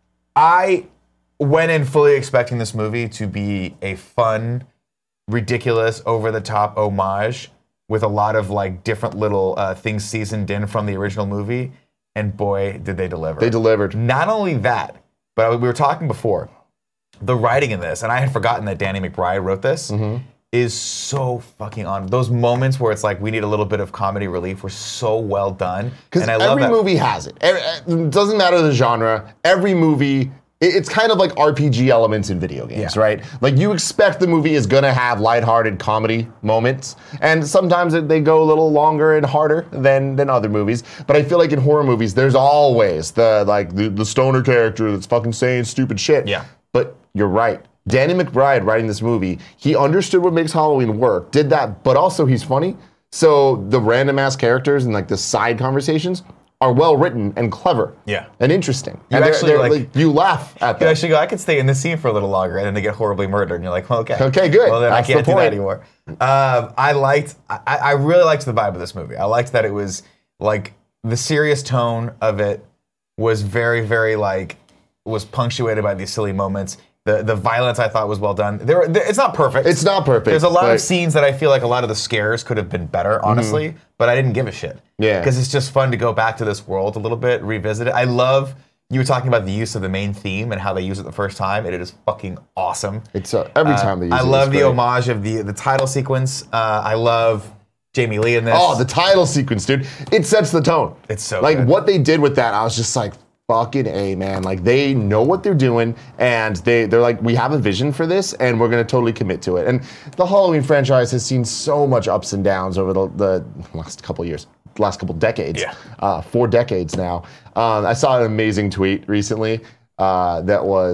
I went in fully expecting this movie to be a fun, ridiculous, over-the-top homage with a lot of like different little uh, things seasoned in from the original movie, and boy, did they deliver! They delivered. Not only that, but we were talking before, the writing in this, and I had forgotten that Danny McBride wrote this. Mm-hmm. Is so fucking on. Those moments where it's like we need a little bit of comedy relief were so well done. Because And I love every that. movie has it. Every- It doesn't matter the genre. Every movie, it- it's kind of like R P G elements in video games, Yeah. right? Like you expect the movie is gonna have lighthearted comedy moments, and sometimes it- they go a little longer and harder than than other movies. But I feel like in horror movies, there's always the like the, the stoner character that's fucking saying stupid shit. Yeah. But you're right. Danny McBride writing this movie, he understood what makes Halloween work, did that, but also he's funny. So the random ass characters and like the side conversations are well written and clever. Yeah. And interesting. You and they're- actually, they're, like- you laugh at You them. actually go, I could stay in this scene for a little longer, and then they get horribly murdered, and you're like, well, okay. Okay, good. Well, then That's I can't the do that point. anymore. Um, I liked, I, I really liked the vibe of this movie. I liked that it was, like, the serious tone of it was very, very, like, was punctuated by these silly moments. The the violence I thought was well done. There, there it's not perfect. It's not perfect, There's a lot but- of scenes that I feel like a lot of the scares could have been better, honestly, but I didn't give a shit. Yeah. Because it's just fun to go back to this world a little bit, revisit it. I love, you were talking about the use of the main theme and how they use it the first time, and it is fucking awesome. It's uh, every time they use I it. love it's the great. homage of the, the title sequence. Uh, I love Jamie Lee in this. Oh, the title sequence, dude. It sets the tone. It's so like good. what they did with that, I was just like, fucking A, man. Like they know what they're doing, and they they're like, we have a vision for this, and we're gonna totally commit to it. And the Halloween franchise has seen so much ups and downs over the, the last couple years, last couple decades, Yeah. uh, four decades now. Um, I saw an amazing tweet recently uh, that was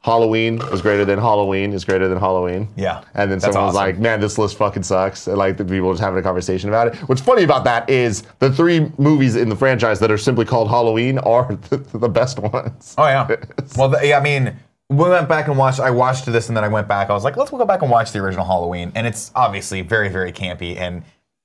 Halloween was greater than Halloween is greater than Halloween. Yeah, And then that's someone was awesome. like, man, this list fucking sucks. And like the people were just having a conversation about it. What's funny about that is the three movies in the franchise that are simply called Halloween are the, the best ones. Oh yeah. Well, the, yeah, I mean, we went back and watched. I watched this and then I went back. I was like, let's go back and watch the original Halloween, and it's obviously very, very campy, and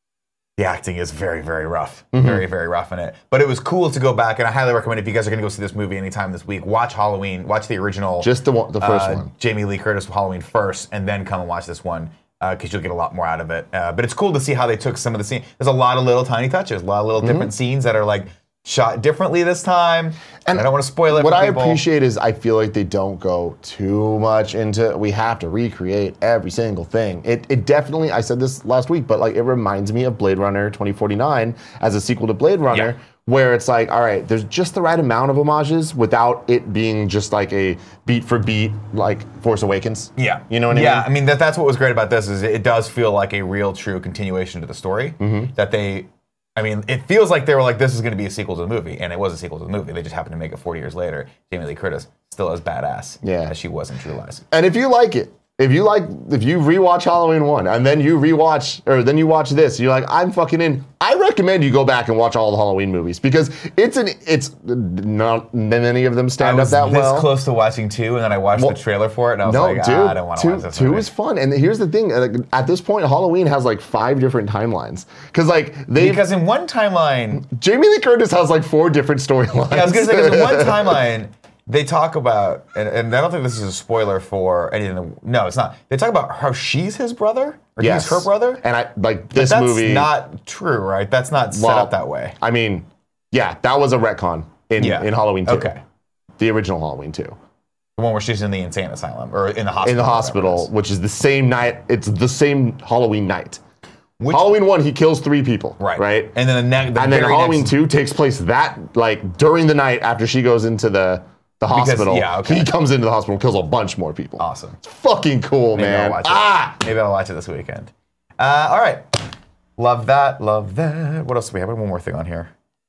the acting is very, very rough, Mm-hmm. very, very rough in it. But it was cool to go back, and I highly recommend if you guys are going to go see this movie anytime this week, watch Halloween, watch the original, Just the one, the first uh, one. Jamie Lee Curtis Halloween first, and then come and watch this one. Because you'll get a lot more out of it. Uh, but it's cool to see how they took some of the scenes. There's a lot of little tiny touches, a lot of little Mm-hmm. different scenes that are like shot differently this time. And I don't want to spoil it What for I people. appreciate is I feel like they don't go too much into, we have to recreate every single thing. It, it definitely, I said this last week, but like it reminds me of Blade Runner twenty forty-nine as a sequel to Blade Runner, Yeah. where it's like, all right, there's just the right amount of homages without it being just like a beat for beat, like Force Awakens. Yeah. You know what I yeah, mean? I mean, that, that's what was great about this is it does feel like a real, true continuation to the story. Mm-hmm. That they, I mean, it feels like they were like, this is going to be a sequel to the movie, and it was a sequel to the movie. They just happened to make it forty years later. Jamie Lee Curtis still as badass Yeah. as she was in True Lies. And if you like it, if you like, if you rewatch Halloween one and then you rewatch, or then you watch this, you're like, I'm fucking in. I recommend you go back and watch all the Halloween movies because it's an, it's not many of them I stand was up that this well. close to watching two, and then I watched Well, the trailer for it, and I was No, like, dude, ah, I don't want to two, watch this two movie. is fun. And here's the thing: like, at this point, Halloween has like five different timelines because like they Because in one timeline, Jamie Lee Curtis has like four different storylines. yeah, I was going to say, because in one timeline, they talk about, and, and I don't think this is a spoiler for anything. That, no, it's not. They talk about how she's his brother, or Yes. he's her brother. And I like But this that's movie. not true, right? That's not set well, up that way. I mean, yeah, that was a retcon in Yeah. in Halloween two. Okay. The original Halloween two. The one where she's in the insane asylum, or in the hospital. In the or whatever it hospital, is. which is the same night. It's the same Halloween night. Which- Halloween one, he kills three people. Right. Right. And then the, ne- the and then very Halloween next, two takes place that like during the night after she goes into the the hospital. yeah, okay. He comes into the hospital and kills a bunch more people. Awesome. It's fucking cool, Maybe man. I'll watch Ah! it. Maybe I'll watch it this weekend. Uh, all right. Love that. Love that. What else do we have? We have one more thing on here.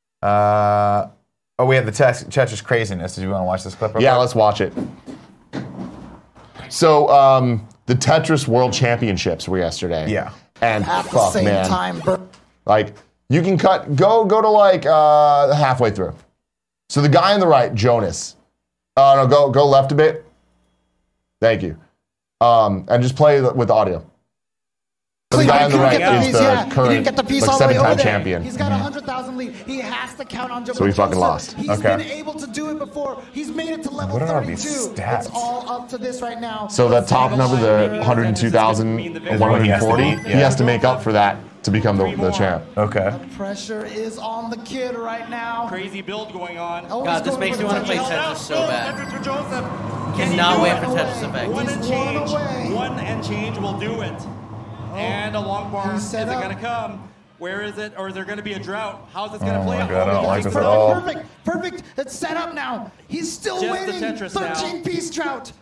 Uh, oh, we have the Tex- Tetris craziness. Did you want to watch this clip? real Yeah, quick? let's watch it. So, um, the Tetris World Championships were yesterday. Yeah. And At the fuck, same man. time, Bur- Like, you can cut, go go to like uh, halfway through. So the guy on the right, Jonas. Uh, no, go go left a bit. Thank you. Um, and just play with the audio. So the guy on the He right didn't get is piece, the yeah. He current didn't get the piece like all the way seven-time over there. champion. He's got a hundred thousand lead. He has to count on Jabril So he fucking Joseph. lost. He's Okay. been able to do it before. He's made it to level What are these thirty-two. stats? It's all up to this right now. So that top number, the one hundred two thousand one hundred forty, He has to beat, he has to make up for that to become the, the champ. Okay. Pressure is on the kid right now. Crazy build going on. Oh, God, he's this going makes for me the want to play touchdown. Tetris so bad. Tetris for Joseph. Cannot wait for Tetris Effect. One He's and one change. away. One and change will do it. And a long bar. He's Is it set up. going to come? Where is it? Or is there going to be a drought? How's this going to Oh play my out? God, I don't like this at Perfect, all. perfect, perfect. It's set up now. He's still Just the waiting. Tetris now. thirteen piece drought.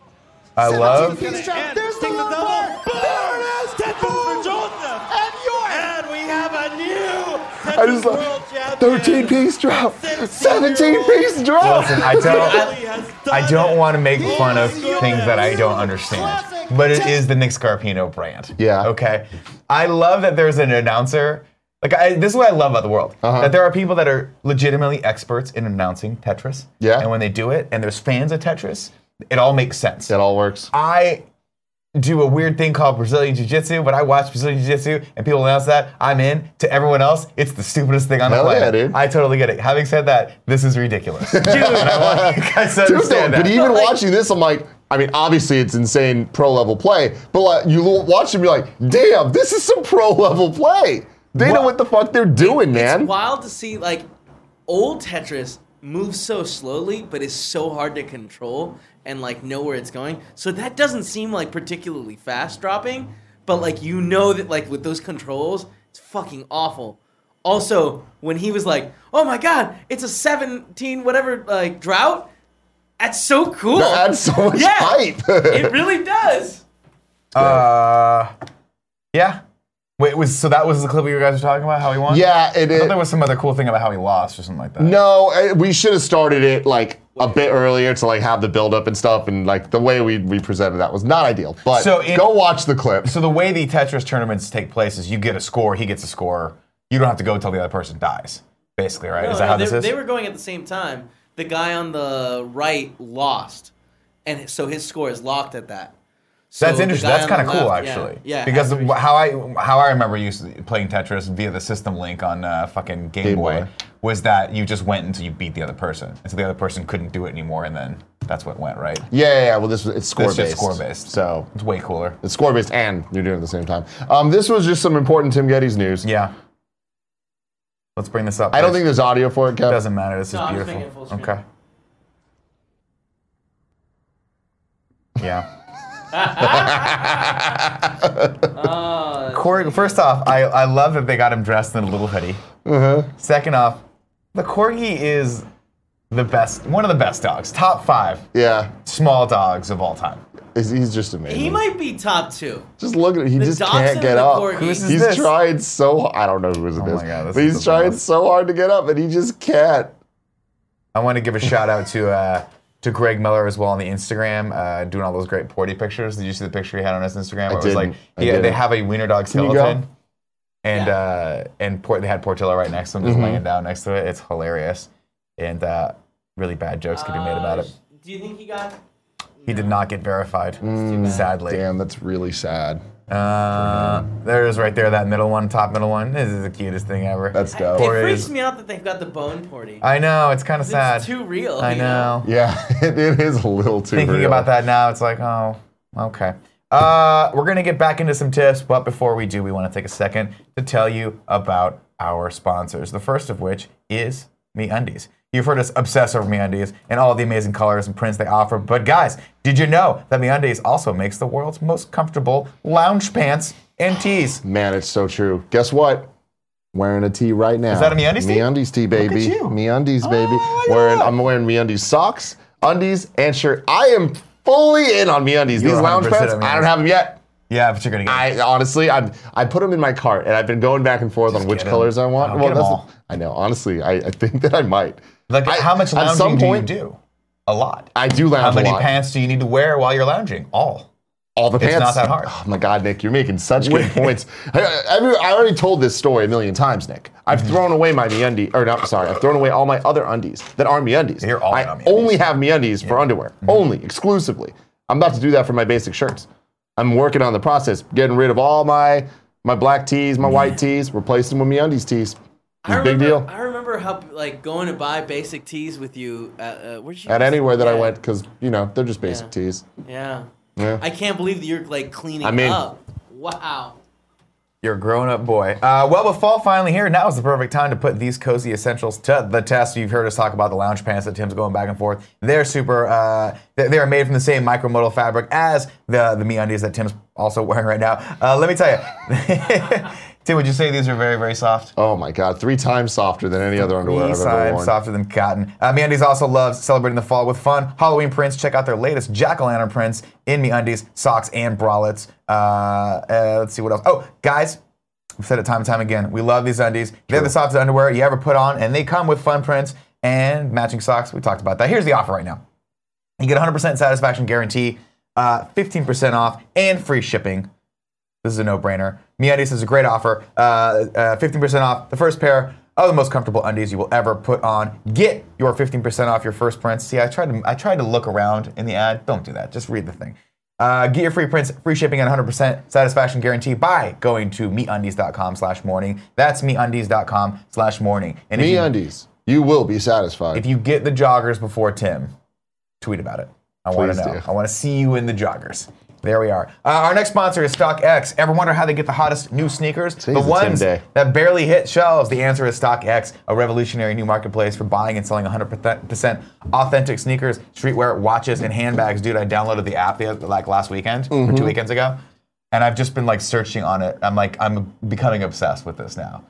I love. seventeen piece drought. And There's the take the long double. bar. Boom! There it is. Tetris for Joseph. And yours. And we have a new Tetris I just World love Champion. thirteen piece drop, seventeen piece drop. Listen, I don't. I don't want to make fun of things that I don't understand, but it is the Nick Scarpino brand. Yeah. Okay. I love that there's an announcer. Like I, this is what I love about the world. Uh-huh. That there are people that are legitimately experts in announcing Tetris. Yeah. And when they do it, and there's fans of Tetris, it all makes sense. That all works. I do a weird thing called Brazilian Jiu-Jitsu, but I watch Brazilian Jiu-Jitsu and people announce that, I'm in. To everyone else, it's the stupidest thing on Hell the yeah, planet. dude. I totally get it. Having said that, this is ridiculous. Dude, and I want you guys to Dude, understand though, that. but even like- watching this, I'm like, I mean, obviously it's insane pro level play, but like, you l- watch them, you're like, damn, this is some pro level play. They know What- what the fuck they're doing, man. It's wild to see like old Tetris moves so slowly, but is so hard to control and like know where it's going. So that doesn't seem like particularly fast dropping, but like you know that like with those controls, it's fucking awful. Also, when he was like, "Oh my god, it's a seventeen whatever like drought," that's so cool. That adds so much yeah, hype. it really does. Uh, yeah. Wait, was so that was the clip you guys were talking about? How he won? Yeah, it I is. thought there was some other cool thing about how he lost or something like that. No, eh, we should have started it like a bit earlier to like have the build up and stuff, and like the way we we presented that was not ideal. But So in- go watch the clip. So the way the Tetris tournaments take place is you get a score, he gets a score. You don't have to go until the other person dies, basically, right? No, is that how they, this is? They were going at the same time. The guy on the right lost, and so his score is locked at that. So That's the interesting. guy That's on kind of the cool, left- actually. Yeah, yeah Because after he- how I how I remember used to playing Tetris via the system link on uh, fucking Game, Game Boy, Boy. was that you just went until you beat the other person, and so the other person couldn't do it anymore, and then that's what went right. Yeah, yeah, yeah. Well, this was it's score This based. is score based. So It's way cooler. it's score based, and you're doing it at the same time. Um, this was just some important Tim Geddes news. Yeah. Let's bring this up. I don't please. think there's audio for it, Kev. It doesn't matter. This No, is I'm just beautiful. making it full screen. Okay. Yeah. Uh, Corey, first off, I, I love that they got him dressed in a little hoodie. Uh-huh. Second off, the Corgi is the best, one of the best dogs. Top five Yeah, small dogs of all time. he's, he's just amazing. he might be top two. Just look at it. He The just Dachshund can't and get the up. Corgi. Who's He's this? trying so. I don't know who is Oh this, my God, this but is he's the trying best. so hard to get up, and he just can't. I want to give a shout out to uh, to Greg Miller as well on the Instagram, uh, doing all those great Porty pictures. Did you see the picture he had on his Instagram? Where it was didn't. like I he, didn't. they have a wiener dog Can you go? skeleton, and Yeah. uh, and Port, they had Portillo right next to him, just Mm-hmm. laying down next to it. It's hilarious, and uh, really bad jokes could be made about Uh, it. Do you think he got? He did not get verified, sadly. Damn, that's really sad. Uh, there it is right there, that middle one, top middle one. This is the cutest thing ever. That's It dope. Poor freaks is- me out that they've got the bone porty. I know, it's kind of It's sad. too real. I you know. Yeah, it, it is a little too. Thinking real. about that now, it's like, oh, okay. Uh, we're going to get back into some tips, but before we do, we want to take a second to tell you about our sponsors. The first of which is MeUndies. You've heard us obsess over MeUndies and all the amazing colors and prints they offer, but guys, did you know that MeUndies also makes the world's most comfortable lounge pants and tees? Man, it's so true. Guess what? Wearing a tee right now. Is that a MeUndies tee? MeUndies tee, baby. you. MeUndies, baby. Oh, look at Wearing, that. I'm wearing MeUndies socks, undies, and shirt. I am fully in on MeUndies. These You're lounge one hundred percent pants, on I don't MeUndies. have them yet. Yeah, but you're going to get I honestly, I I put them in my cart, and I've been going back and forth Just on which get 'em. colors I want. Oh, get 'em that's all. I know. Honestly, I, I think that I might. Like, I- how much at lounging some do point, you do? A lot. I do lounge How many a lot. pants do you need to wear while you're lounging? All. All the It's pants. not that hard. Oh my God, Nick, you're making such good points. I, I, I already told this story a million times, Nick. I've Mm-hmm. thrown away my MeUndies, or not, sorry, I've thrown away all my other undies that aren't MeUndies. You're all I on MeUndies. only have MeUndies for underwear, only, exclusively. I'm about to do that for my basic shirts. I'm working on the process, getting rid of all my my black tees, my white tees, replacing them with MeUndies tees. I It's a big remember, deal. I remember how like going to buy basic tees with you. At, uh, where'd you? At anywhere that I Yeah. went, because you know they're just basic Yeah. tees. Yeah. Yeah. I can't believe that you're like cleaning I mean- up. Wow. You're a grown-up boy. Uh, well, with fall finally here, now is the perfect time to put these cozy essentials to the test. You've heard us talk about the lounge pants that Tim's going back and forth. They're super. Uh, they they are made from the same micromodal fabric as the the MeUndies that Tim's also wearing right now. Uh, let me tell you, Tim, would you say these are very, very soft? Oh my God, three times softer than any other underwear I've Three ever times worn. softer than cotton. Uh, MeUndies also loves celebrating the fall with fun Halloween prints. Check out their latest jack-o'-lantern prints in MeUndies, socks, and bralettes. Uh, uh, let's see what else. Oh, guys, we've said it time and time again. We love these undies. They're the softest underwear you ever put on, and they come with fun prints and matching socks. We talked about that. Here's the offer right now. You get one hundred percent satisfaction guarantee, uh, fifteen percent off, and free shipping. This is a no-brainer. MeUndies is a great offer. Uh, uh, fifteen percent off the first pair of the most comfortable undies you will ever put on. Get your fifteen percent off your first prints. See, I tried to I tried to look around in the ad. Don't do that. Just read the thing. Uh, get your free prints, free shipping, and one hundred percent satisfaction guarantee by going to MeUndies.com slash morning. That's MeUndies.com slash morning. And if you, MeUndies, you will be satisfied. if you get the joggers before Tim, tweet about it. I want to Please know. do. I want to see you in the joggers. There we are. Uh, our next sponsor is StockX. Ever wonder how they get the hottest new sneakers? Today's the a Tim ones day. that barely hit shelves. The answer is StockX, a revolutionary new marketplace for buying and selling one hundred percent authentic sneakers, streetwear, watches, and handbags. Dude, I downloaded the app the other, like last weekend or Mm-hmm. two weekends ago, and I've just been like searching on it. I'm like, I'm becoming obsessed with this now,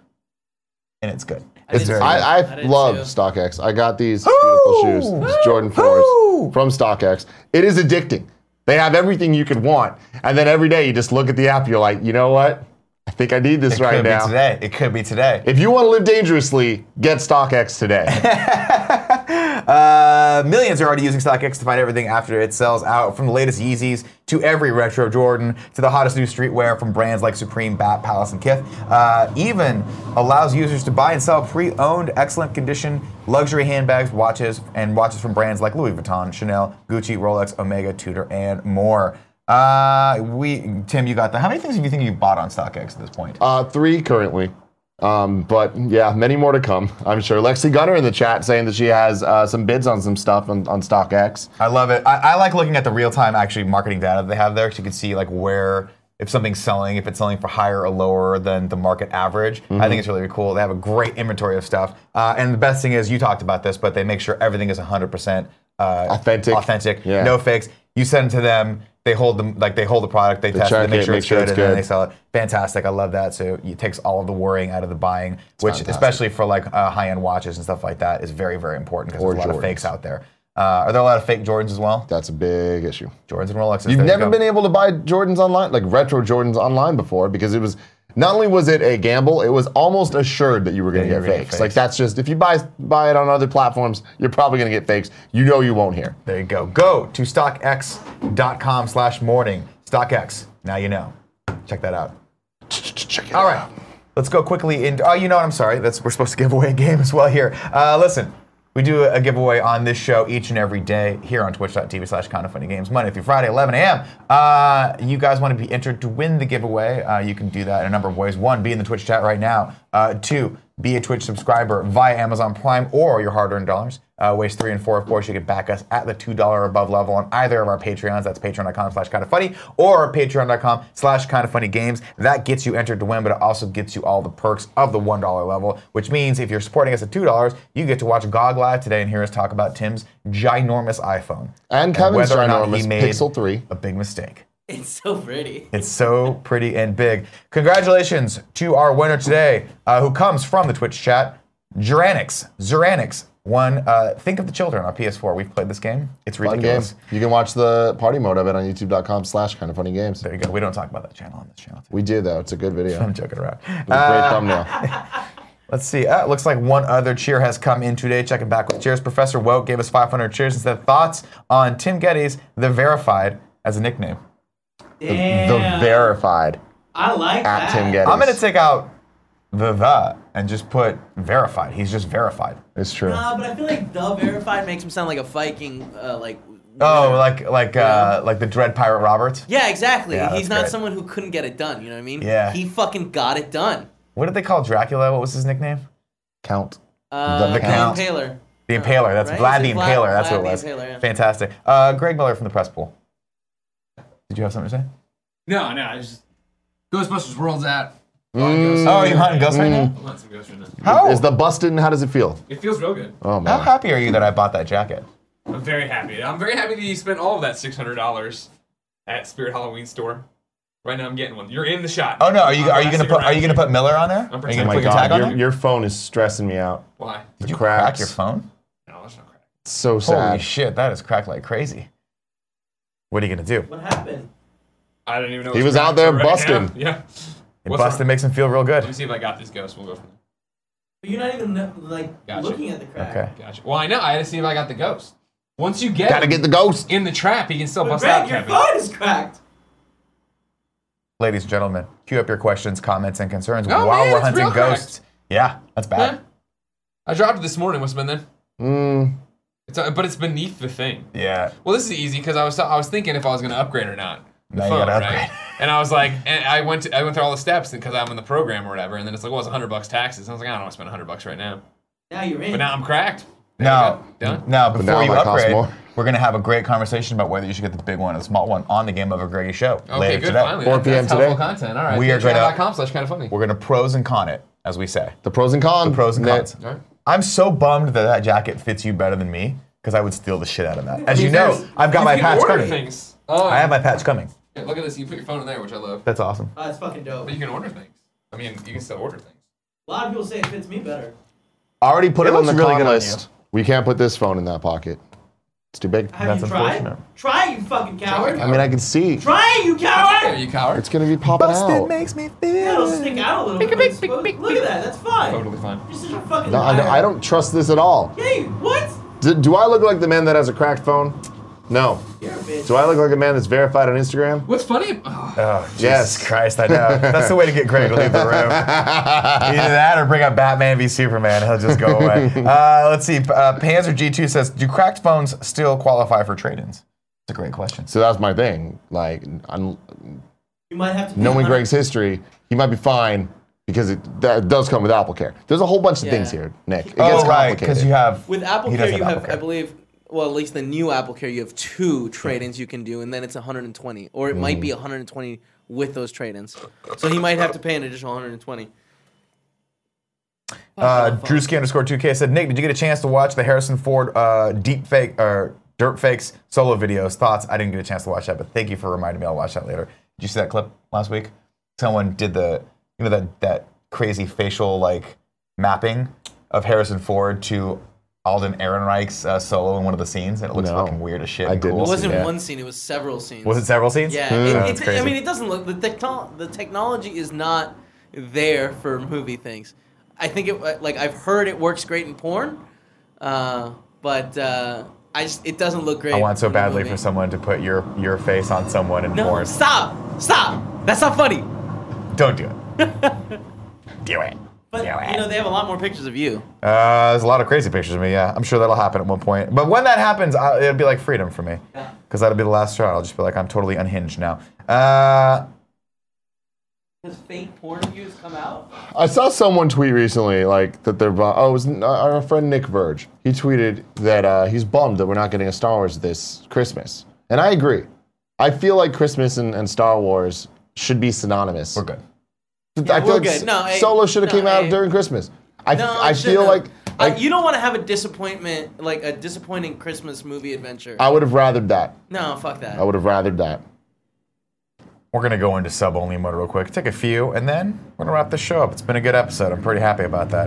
and it's good. I It's did very too. good. I, I, I did love too. StockX. I got these beautiful shoes, these Jordan fours Woo! from StockX. It is addicting. They have everything you could want, and then every day you just look at the app. You're like, you know what? I think I need this It right could now. be today. It could be today. If you want to live dangerously, get StockX today. Uh, Uh, millions are already using StockX to find everything after it sells out, from the latest Yeezys to every retro Jordan to the hottest new streetwear from brands like Supreme, Bat, Palace, and Kith. Uh, even allows users to buy and sell pre-owned, excellent condition luxury handbags, watches, and watches from brands like Louis Vuitton, Chanel, Gucci, Rolex, Omega, Tudor, and more. Uh, we Tim, you got that. How many things do you think you've bought on StockX at this point? Uh, three currently. Um, but yeah, many more to come, I'm sure. Lexi Gunner in the chat saying that she has uh, some bids on some stuff on, on StockX. I love it. I, I like looking at the real-time actually marketing data that they have there, because you can see like where, if something's selling, if it's selling for higher or lower than the market average. Mm-hmm. I think it's really cool. They have a great inventory of stuff. Uh, and the best thing is, you talked about this, but they make sure everything is one hundred percent uh, authentic. Authentic. Yeah. No fakes. You send it to them. They hold them, like they hold the product, they, They test it, check they make it, sure make it's sure good, it's and then good. they sell it. Fantastic, I love that. So it takes all of the worrying out of the buying, which fantastic. especially for like uh, high-end watches and stuff like that is very, very important, because Or there's a lot Jordans. of fakes out there. Uh, are there a lot of fake Jordans as well? That's a big issue. Jordans and Rolexes. You've there you never go. been able to buy Jordans online, like retro Jordans online before, because it was, not only was it a gamble, it was almost assured that you were going to Yeah, you get were gonna get fakes. Like fakes. that's just, if you buy buy it on other platforms, you're probably going to get fakes. You know you won't here. There you go. Go to stockx.com slash morning. StockX. Now you know. Check that out. Check it All out. right. Let's go quickly into. Oh, you know what? I'm sorry. That's we're supposed to give away a game as well here. Uh, listen, we do a giveaway on this show each and every day here on twitch.tv slash kind of funny games, Monday through Friday, eleven a.m. Uh, you guys want to be entered to win the giveaway? Uh, you can do that in a number of ways. One, be in the Twitch chat right now. Uh, two, be a Twitch subscriber via Amazon Prime or your hard-earned dollars. Uh, ways three and four, of course, you can back us at the two dollars above level on either of our Patreons. That's patreon.com slash kind of funny or patreon.com slash kind of funny games. That gets you entered to win, but it also gets you all the perks of the one dollar level, which means if you're supporting us at two dollars, you get to watch G O G Live today and hear us talk about Tim's ginormous iPhone. And Kevin's whether or not he ginormous made Pixel three. a big mistake. It's so pretty. It's so pretty and big. Congratulations to our winner today, uh, who comes from the Twitch chat, Zeranix. Zeranix won uh, Think of the Children on P S four. We've played this game. It's Fun game. ridiculous. You can watch the party mode of it on youtube.com slash kind of funny games. There you go. We don't talk about that channel on this channel. Too. We do though. It's a good video. I'm joking around. Great Uh, thumbnail. let's see. Uh, looks like one other cheer has come in today. Checking back with cheers. Professor Woke gave us five hundred cheers and said thoughts on Tim Geddes, the Verified, as a nickname. The, the verified I like at that. Tim Geddes. I'm going to take out the the and just put verified. He's just verified. It's true. Nah, but I feel like the verified makes him sound like a Viking, uh, like. Oh, winner. like like uh, like the Dread Pirate Roberts. Yeah, exactly. Yeah, He's that's not great. someone who couldn't get it done. You know what I mean? Yeah. He fucking got it done. What did they call Dracula? What was his nickname? Count. Uh, The Count. Impaler. The Impaler. That's Right? Vlad Is the it Vlad- Impaler. That's Vlad what it was. the Impaler, yeah. Fantastic. Uh, Greg Miller from the press pool. Did you have something to say? No, no, I just Ghostbusters World's out. Mm. Oh, are you hunting ghosts right now? I'm hunting some ghosts right now. How, Is the busted? How does it feel? It feels real good. Oh how man. happy are you that I bought that jacket? I'm very happy. I'm very happy that you spent all of that six hundred dollars at Spirit Halloween store. Right now, I'm getting one. You're in the shot. Oh no, are you I'm are you gonna stick put are around. you gonna put Miller on there? I'm Are you Oh gonna my put your tag god, on your, there? your phone is stressing me out. Why? Did you cracks. crack your phone? No, that's not correct. It's so Holy sad. shit, that is cracked like crazy. What are you gonna do? What happened? I didn't even know. He it was cracked out there right busting. now. Yeah. It What's busted wrong? makes him feel real Let me good. see if I got this ghost. We'll go from there. But you're not even uh, like Gotcha. looking at the crack. Okay. Gotcha. Well, I know. I had to see if I got the ghost. Once you get Gotta him get the ghost. in the trap, he can still But bust Greg, out, your Kevin. phone is cracked. Ladies and gentlemen, cue up your questions, comments, and concerns Oh, while man, we're it's hunting real cracked. ghosts. Yeah, that's bad. Yeah. I dropped it this morning. What's been then? Mm. It's uh, but it's beneath the thing. Yeah. Well, this is easy because I was I was thinking if I was gonna upgrade or not. The Now you phone, gotta right? upgrade. And I was like, and I went to, I went through all the steps because I'm in the program or whatever, and then it's like, well, it's a hundred bucks taxes. And I was like, I don't want to spend a hundred bucks right now. Now you're in. But now I'm cracked. There Now, you go. Done. now before now it you might cost upgrade, more. we're gonna have a great conversation about whether you should get the big one or the small one on the Game Over Greggy show Okay, later good. today. Finally, four That- p.m. that's helpful today. content. All right. We are gonna- patreon.com slash kind of funny. We're gonna pros and con it, as we say. The pros and cons. The pros and Net- cons. All right. I'm so bummed that that jacket fits you better than me because I would steal the shit out of that. As you There's- know, I've got you my can patch order coming. things. Oh, I have my patch coming. yeah, look at this. You put your phone in there, which I love. That's awesome. Oh, that's fucking dope. But you can order things. I mean, you can still order things. A lot of people say it fits me better. Already put It it, on looks the really con good on list. We can't put this phone in that pocket. It's too big. Have That's you tried? unfortunate. Try it, you fucking coward. I mean, I can see. Try it, you Yeah, coward. you coward. It's gonna be popping out. makes me Yeah, it'll feel. stick out a little bit. but it's supposed- Look at that. That's fine. Totally fine. You're such a fucking No, I, liar. don't- I don't trust this at all. Hey, what? Do, do I look like the man that has a cracked phone? No. You're a bitch. Do I look like a man that's verified on Instagram? What's funny? Oh, Oh, Jesus Yes. Christ, I know. That's the way to get Greg to leave the room. Either that or bring up Batman v Superman. He'll just go away. Uh, let's see. Uh, Panzer G two says, do cracked phones still qualify for trade-ins? It's a great question. So that's my thing. Like, I'm, You might have to. pay knowing one hundred Greg's history, he might be fine because it that does come with Apple Care. There's a whole bunch of Yeah. things here, Nick. It Oh, gets right, complicated. because you have... With Apple he does Care, you have, Apple Care. I believe, well, at least the new Apple Care, you have two trade-ins you can do, and then it's one hundred twenty, or it might be Mm. one hundred twenty with those trade-ins. So he might have to pay an additional one hundred twenty. Uh, Drewski underscore two K said, Nick, did you get a chance to watch the Harrison Ford uh, deep fake or dirt fakes solo videos? Thoughts? I didn't get a chance to watch that, but thank you for reminding me. I'll watch that later. Did you see that clip last week? Someone did the, you know, that that crazy facial like mapping of Harrison Ford to Alden Ehrenreich's uh, solo in one of the scenes, and it looks No. fucking weird as shit. I and didn't cool. It wasn't Yeah. one scene; it was several scenes. Was it several scenes? Yeah, Hmm. it, That's it's, I crazy. mean, it doesn't look the techno- the technology is not there for movie things. I think it like I've heard it works great in porn, uh, but uh, I just it doesnn't look great. I want so in a badly movie. for someone to put your your face on someone in No, porn. stop, stop. That's not funny. Don't do it. Do it. But Do it. you know they have a lot more pictures of you. Uh, there's a lot of crazy pictures of me, yeah. I'm sure that'll happen at one point. But when that happens, I, it'll be like freedom for me. Yeah. Because that'll be the last straw. I'll just be like, I'm totally unhinged now. Uh, Does fake porn views come out? I saw someone tweet recently, like that they're. bu- Oh, it was uh, our friend Nick Verge. He tweeted that uh, he's bummed that we're not getting a Star Wars this Christmas, and I agree. I feel like Christmas and, and Star Wars should be synonymous. we're good. I feel we're like good. S- No, hey, Solo should have no, came out hey. during Christmas. I, No, I it feel shouldn't like, have. like uh, you don't want to have a disappointment, like a disappointing Christmas movie adventure. I would have rathered that. no, fuck that. I would have rathered that. We're going to go into sub-only mode real quick. Take a few, and then we're going to wrap the show up. It's been a good episode. I'm pretty happy about that.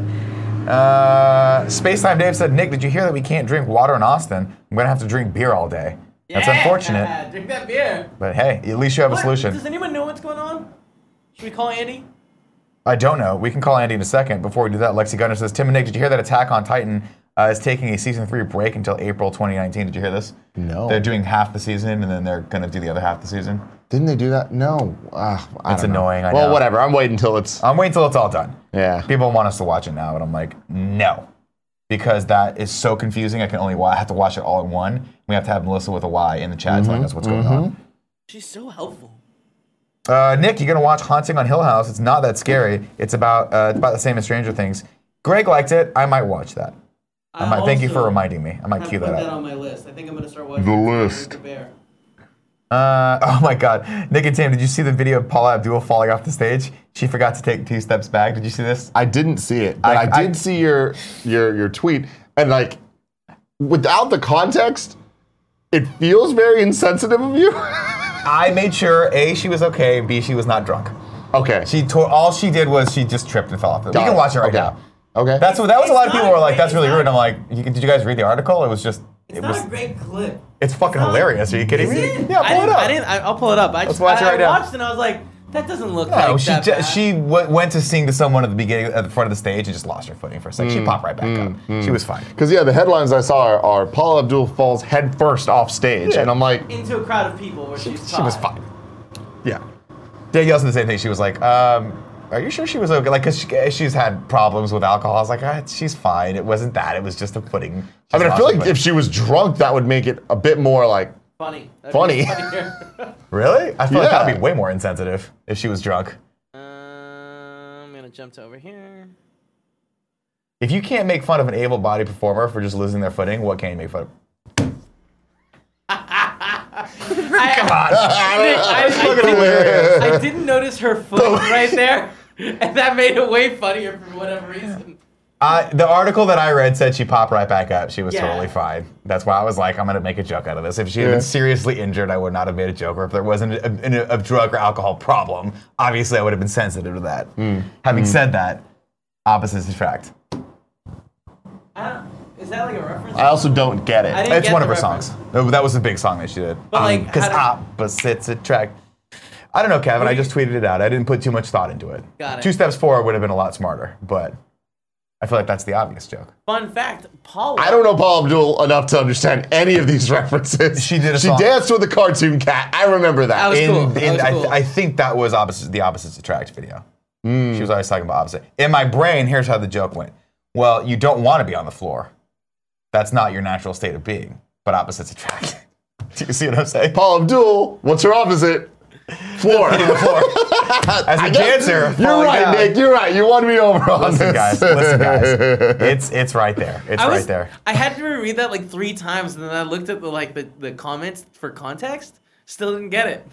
Uh, Spacetime Dave said, Nick, did you hear that we can't drink water in Austin? I'm going to have to drink beer all day. That's Yeah, unfortunate. Drink that beer. But hey, at least you have a What? solution. Does anyone know what's going on? Should we call Andy? I don't know. We can call Andy in a second. Before we do that, Lexi Gunner says, Tim and Nick, did you hear that Attack on Titan uh, is taking a season three break until April twenty nineteen? Did you hear this? No. They're doing half the season, and then they're going to do the other half the season. Didn't they do that? No. Uh, I It's don't know. annoying, I well, know. whatever. I'm waiting until it's. I'm waiting until it's all done. Yeah. People want us to watch it now, and I'm like, no. Because that is so confusing. I can only wa- I have to watch it all in one. We have to have Melissa with a Y in the chat telling us what's going on. She's so helpful. Uh, Nick, you're gonna watch Haunting on Hill House. It's not that scary. It's about uh, it's about the same as Stranger Things. Greg liked it. I might watch that. I might. Thank you for also reminding me. I might have cue put that that up. on my list. I think I'm gonna start watching The Drink list. the Bear. Uh, oh my God, Nick and Tim, did you see the video of Paula Abdul falling off the stage? She forgot to take two steps back. Did you see this? I didn't see it, but I, I- did I- see your your your tweet, and like without the context, it feels very insensitive of you. I made sure A, she was okay, B, she was not drunk. Okay. She to- all she did was she just tripped and fell off. The- we Got can it. watch it right Okay. now. Okay. That's what that was. A lot of It's people not were like, great, "That's really it's rude." not- I'm like, you, did you guys read the article? It was just, It's it not was, a great clip. it's fucking not- hilarious. Are you kidding Is me? it? Yeah, I pull it didn't, up. I didn't. I, I'll pull it up. I just watch it I, right I now. watched and I was like, that doesn't look No, like she that ju- bad. she w- went to sing to someone at the beginning, at the front of the stage, and just lost her footing for a second. she popped right back up. She was fine. Because yeah, the headlines I saw are, are Paula Abdul falls head first off stage, Yeah. and I'm like, into a crowd of people where she's She was fine. Yeah. Danielle said the same thing. She was like, um, "Are you sure she was okay?" Like, cause she, she's had problems with alcohol. I was like, ah, "She's fine. It wasn't that. It was just a footing." I mean, I She's feel lost her like footing. if she was drunk, that would make it a bit more like. funny. That'd Funny. be funnier. Really? I feel like Yeah. that'd be way more insensitive if she was drunk. uh, I'm gonna jump to over here. If you can't make fun of an able-bodied performer for just losing their footing, what can you make fun of? Come on. I, I, fucking I, hilarious. didn't, I didn't notice her foot right there, and that made it way funnier for whatever reason. Uh, the article that I read said she popped right back up. She was Yeah. totally fine. That's why I was like, I'm gonna make a joke out of this. If she had Yeah. been seriously injured, I would not have made a joke. Or if there wasn't a, a, a drug or alcohol problem, obviously I would have been sensitive to that. Having said that, opposites attract. I don't, is that like a reference? I also don't get it. I didn't It's get one the of her reference. songs. That that was a big song that she did. But, like, because how do- opposites attract. I don't know, Kevin. I just tweeted it out. I didn't put too much thought into it. Got it. Two steps forward would have been a lot smarter, but I feel like that's the obvious joke. Fun fact, Paula. I don't know Paula Abdul enough to understand any of these references. She did a She song. danced with a cartoon cat. I remember that. That was In, cool. That in, was I, cool. I think that was opposite, the opposites attract video. She was always talking about opposite. In my brain, here's how the joke went. Well, you don't want to be on the floor. That's not your natural state of being, but opposites attract. Do you see what I'm saying? Paula Abdul, what's her opposite? Floor. As a cancer, You're falling right, down. Nick. You're right. You won me over on Listen, this. guys. Listen, guys. It's it's right there. It's I was, right there. I had to reread that like three times, and then I looked at the like the, the comments for context. Still didn't get it.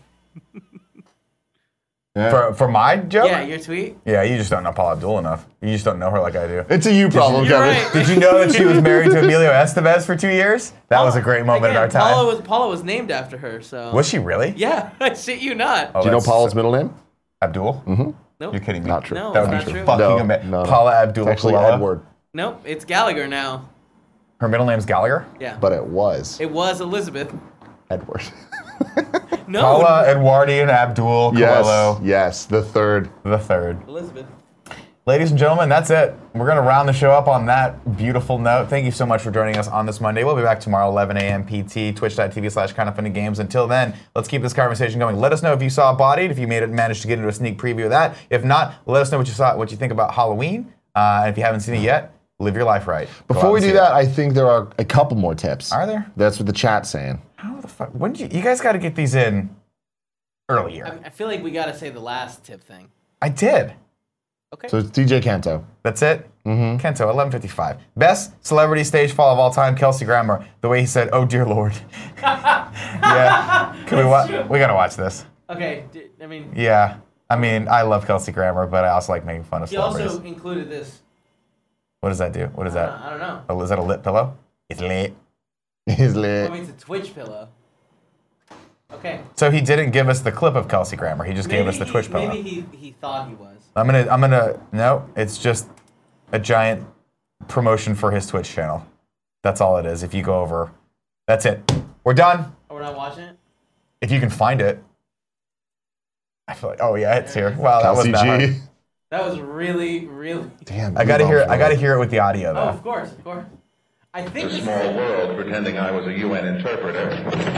Yeah. For for my joke? Yeah, your tweet. Yeah, you just don't know Paula Abdul enough. You just don't know her like I do. It's a you problem, You're Kevin. right. Did you know that she was married to Emilio Estevez for two years? That was a great moment Again, in our time. Paula was Paula was named after her. So Was she really? Yeah, I shit you not. Oh, Do you know that's Paula's so- middle name? Abdul? Mm-hmm. Nope. You're kidding me. Not true. No, That would it's be not true. fucking No, amazing. no, no. Paula Abdul. It's actually Kulala. Edward, Nope, it's Gallagher now. Her middle name's Gallagher? Yeah. but it was It was Elizabeth. Edward. No. Paula Edwardian Abdul Yes, Coelho yes, the third. the third. Elizabeth. Ladies and gentlemen, that's it. We're going to round the show up on that beautiful note. Thank you so much for joining us on this Monday. We'll be back tomorrow, eleven a.m. P T, twitch.tv slash kind of funny games. Until then, let's keep this conversation going. Let us know if you saw Bodied, if you made it, managed to get into a sneak preview of that. If not, let us know what you saw, what you think about Halloween. Uh, and if you haven't seen it yet, live your life right. Go out Before we and do see that, it. I think there are a couple more tips. Are there? That's what the chat's saying. How the fuck? When did you, you guys got to get these in earlier. I, I feel like we gotta say the last tip thing. I did. Okay. So it's D J Kanto. That's it? Mm-hmm. Kento, eleven fifty-five. Best celebrity stage fall of all time, Kelsey Grammer. The way he said, oh dear Lord. Yeah. Can we watch? We gotta watch this. Okay. d- I mean, Yeah. I mean, I love Kelsey Grammer, but I also like making fun of he celebrities. also included this. What does that do? What is Uh, that? I don't know. Oh, is that a lit pillow? It's lit. He's I lit. mean, it's a Twitch pillow. Okay. So he didn't give us the clip of Kelsey Grammer. He just gave us the he- Twitch pillow. Maybe he, he thought he was. I'm gonna, I'm gonna, no, it's just a giant promotion for his Twitch channel. That's all it is. If you go over, that's it. We're done. Oh, we're not watching it? If you can find it. I feel like, oh yeah, it's here. Wow, that was Kelsey not hard. G. That was really, really. Damn. I gotta Blue hear, Bombs I gotta Road. hear it with the audio Oh, though. of course, of course. I think A this small is. world pretending I was a U N interpreter.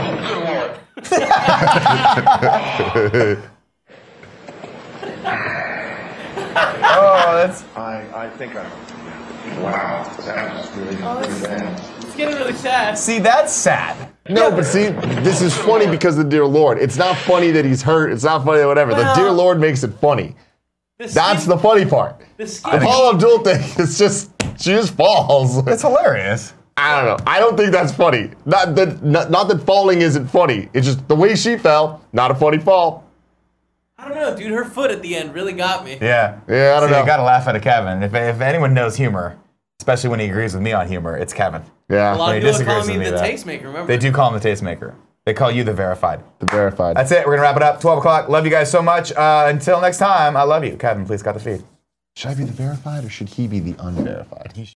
Oh, that's. I, I think I. Wow, that was really, really bad. It's getting really sad. See, that's sad. No, but see, this is funny because of the dear Lord. It's not funny that he's hurt. It's not funny that whatever. The Well- dear Lord makes it funny. The That's skin- the funny part. The The skin. Paula Abdul thing, it's just, she just falls. It's hilarious. I don't know. I don't think that's funny. Not that, not, not that falling isn't funny. It's just the way she fell, not a funny fall. I don't know, dude. Her foot at the end really got me. Yeah. Yeah, I don't See, know. You gotta laugh at a Kevin. If, if anyone knows humor, especially when he agrees with me on humor, it's Kevin. Yeah, A lot When of he people are disagrees calling me with the that. tastemaker. Remember? They do call him the tastemaker. They call you the verified. the verified. That's it. We're gonna wrap it up. twelve o'clock. Love you guys so much. Uh, until next time, I love you. Kevin, please cut the feed. Should I be the verified or should he be the unverified?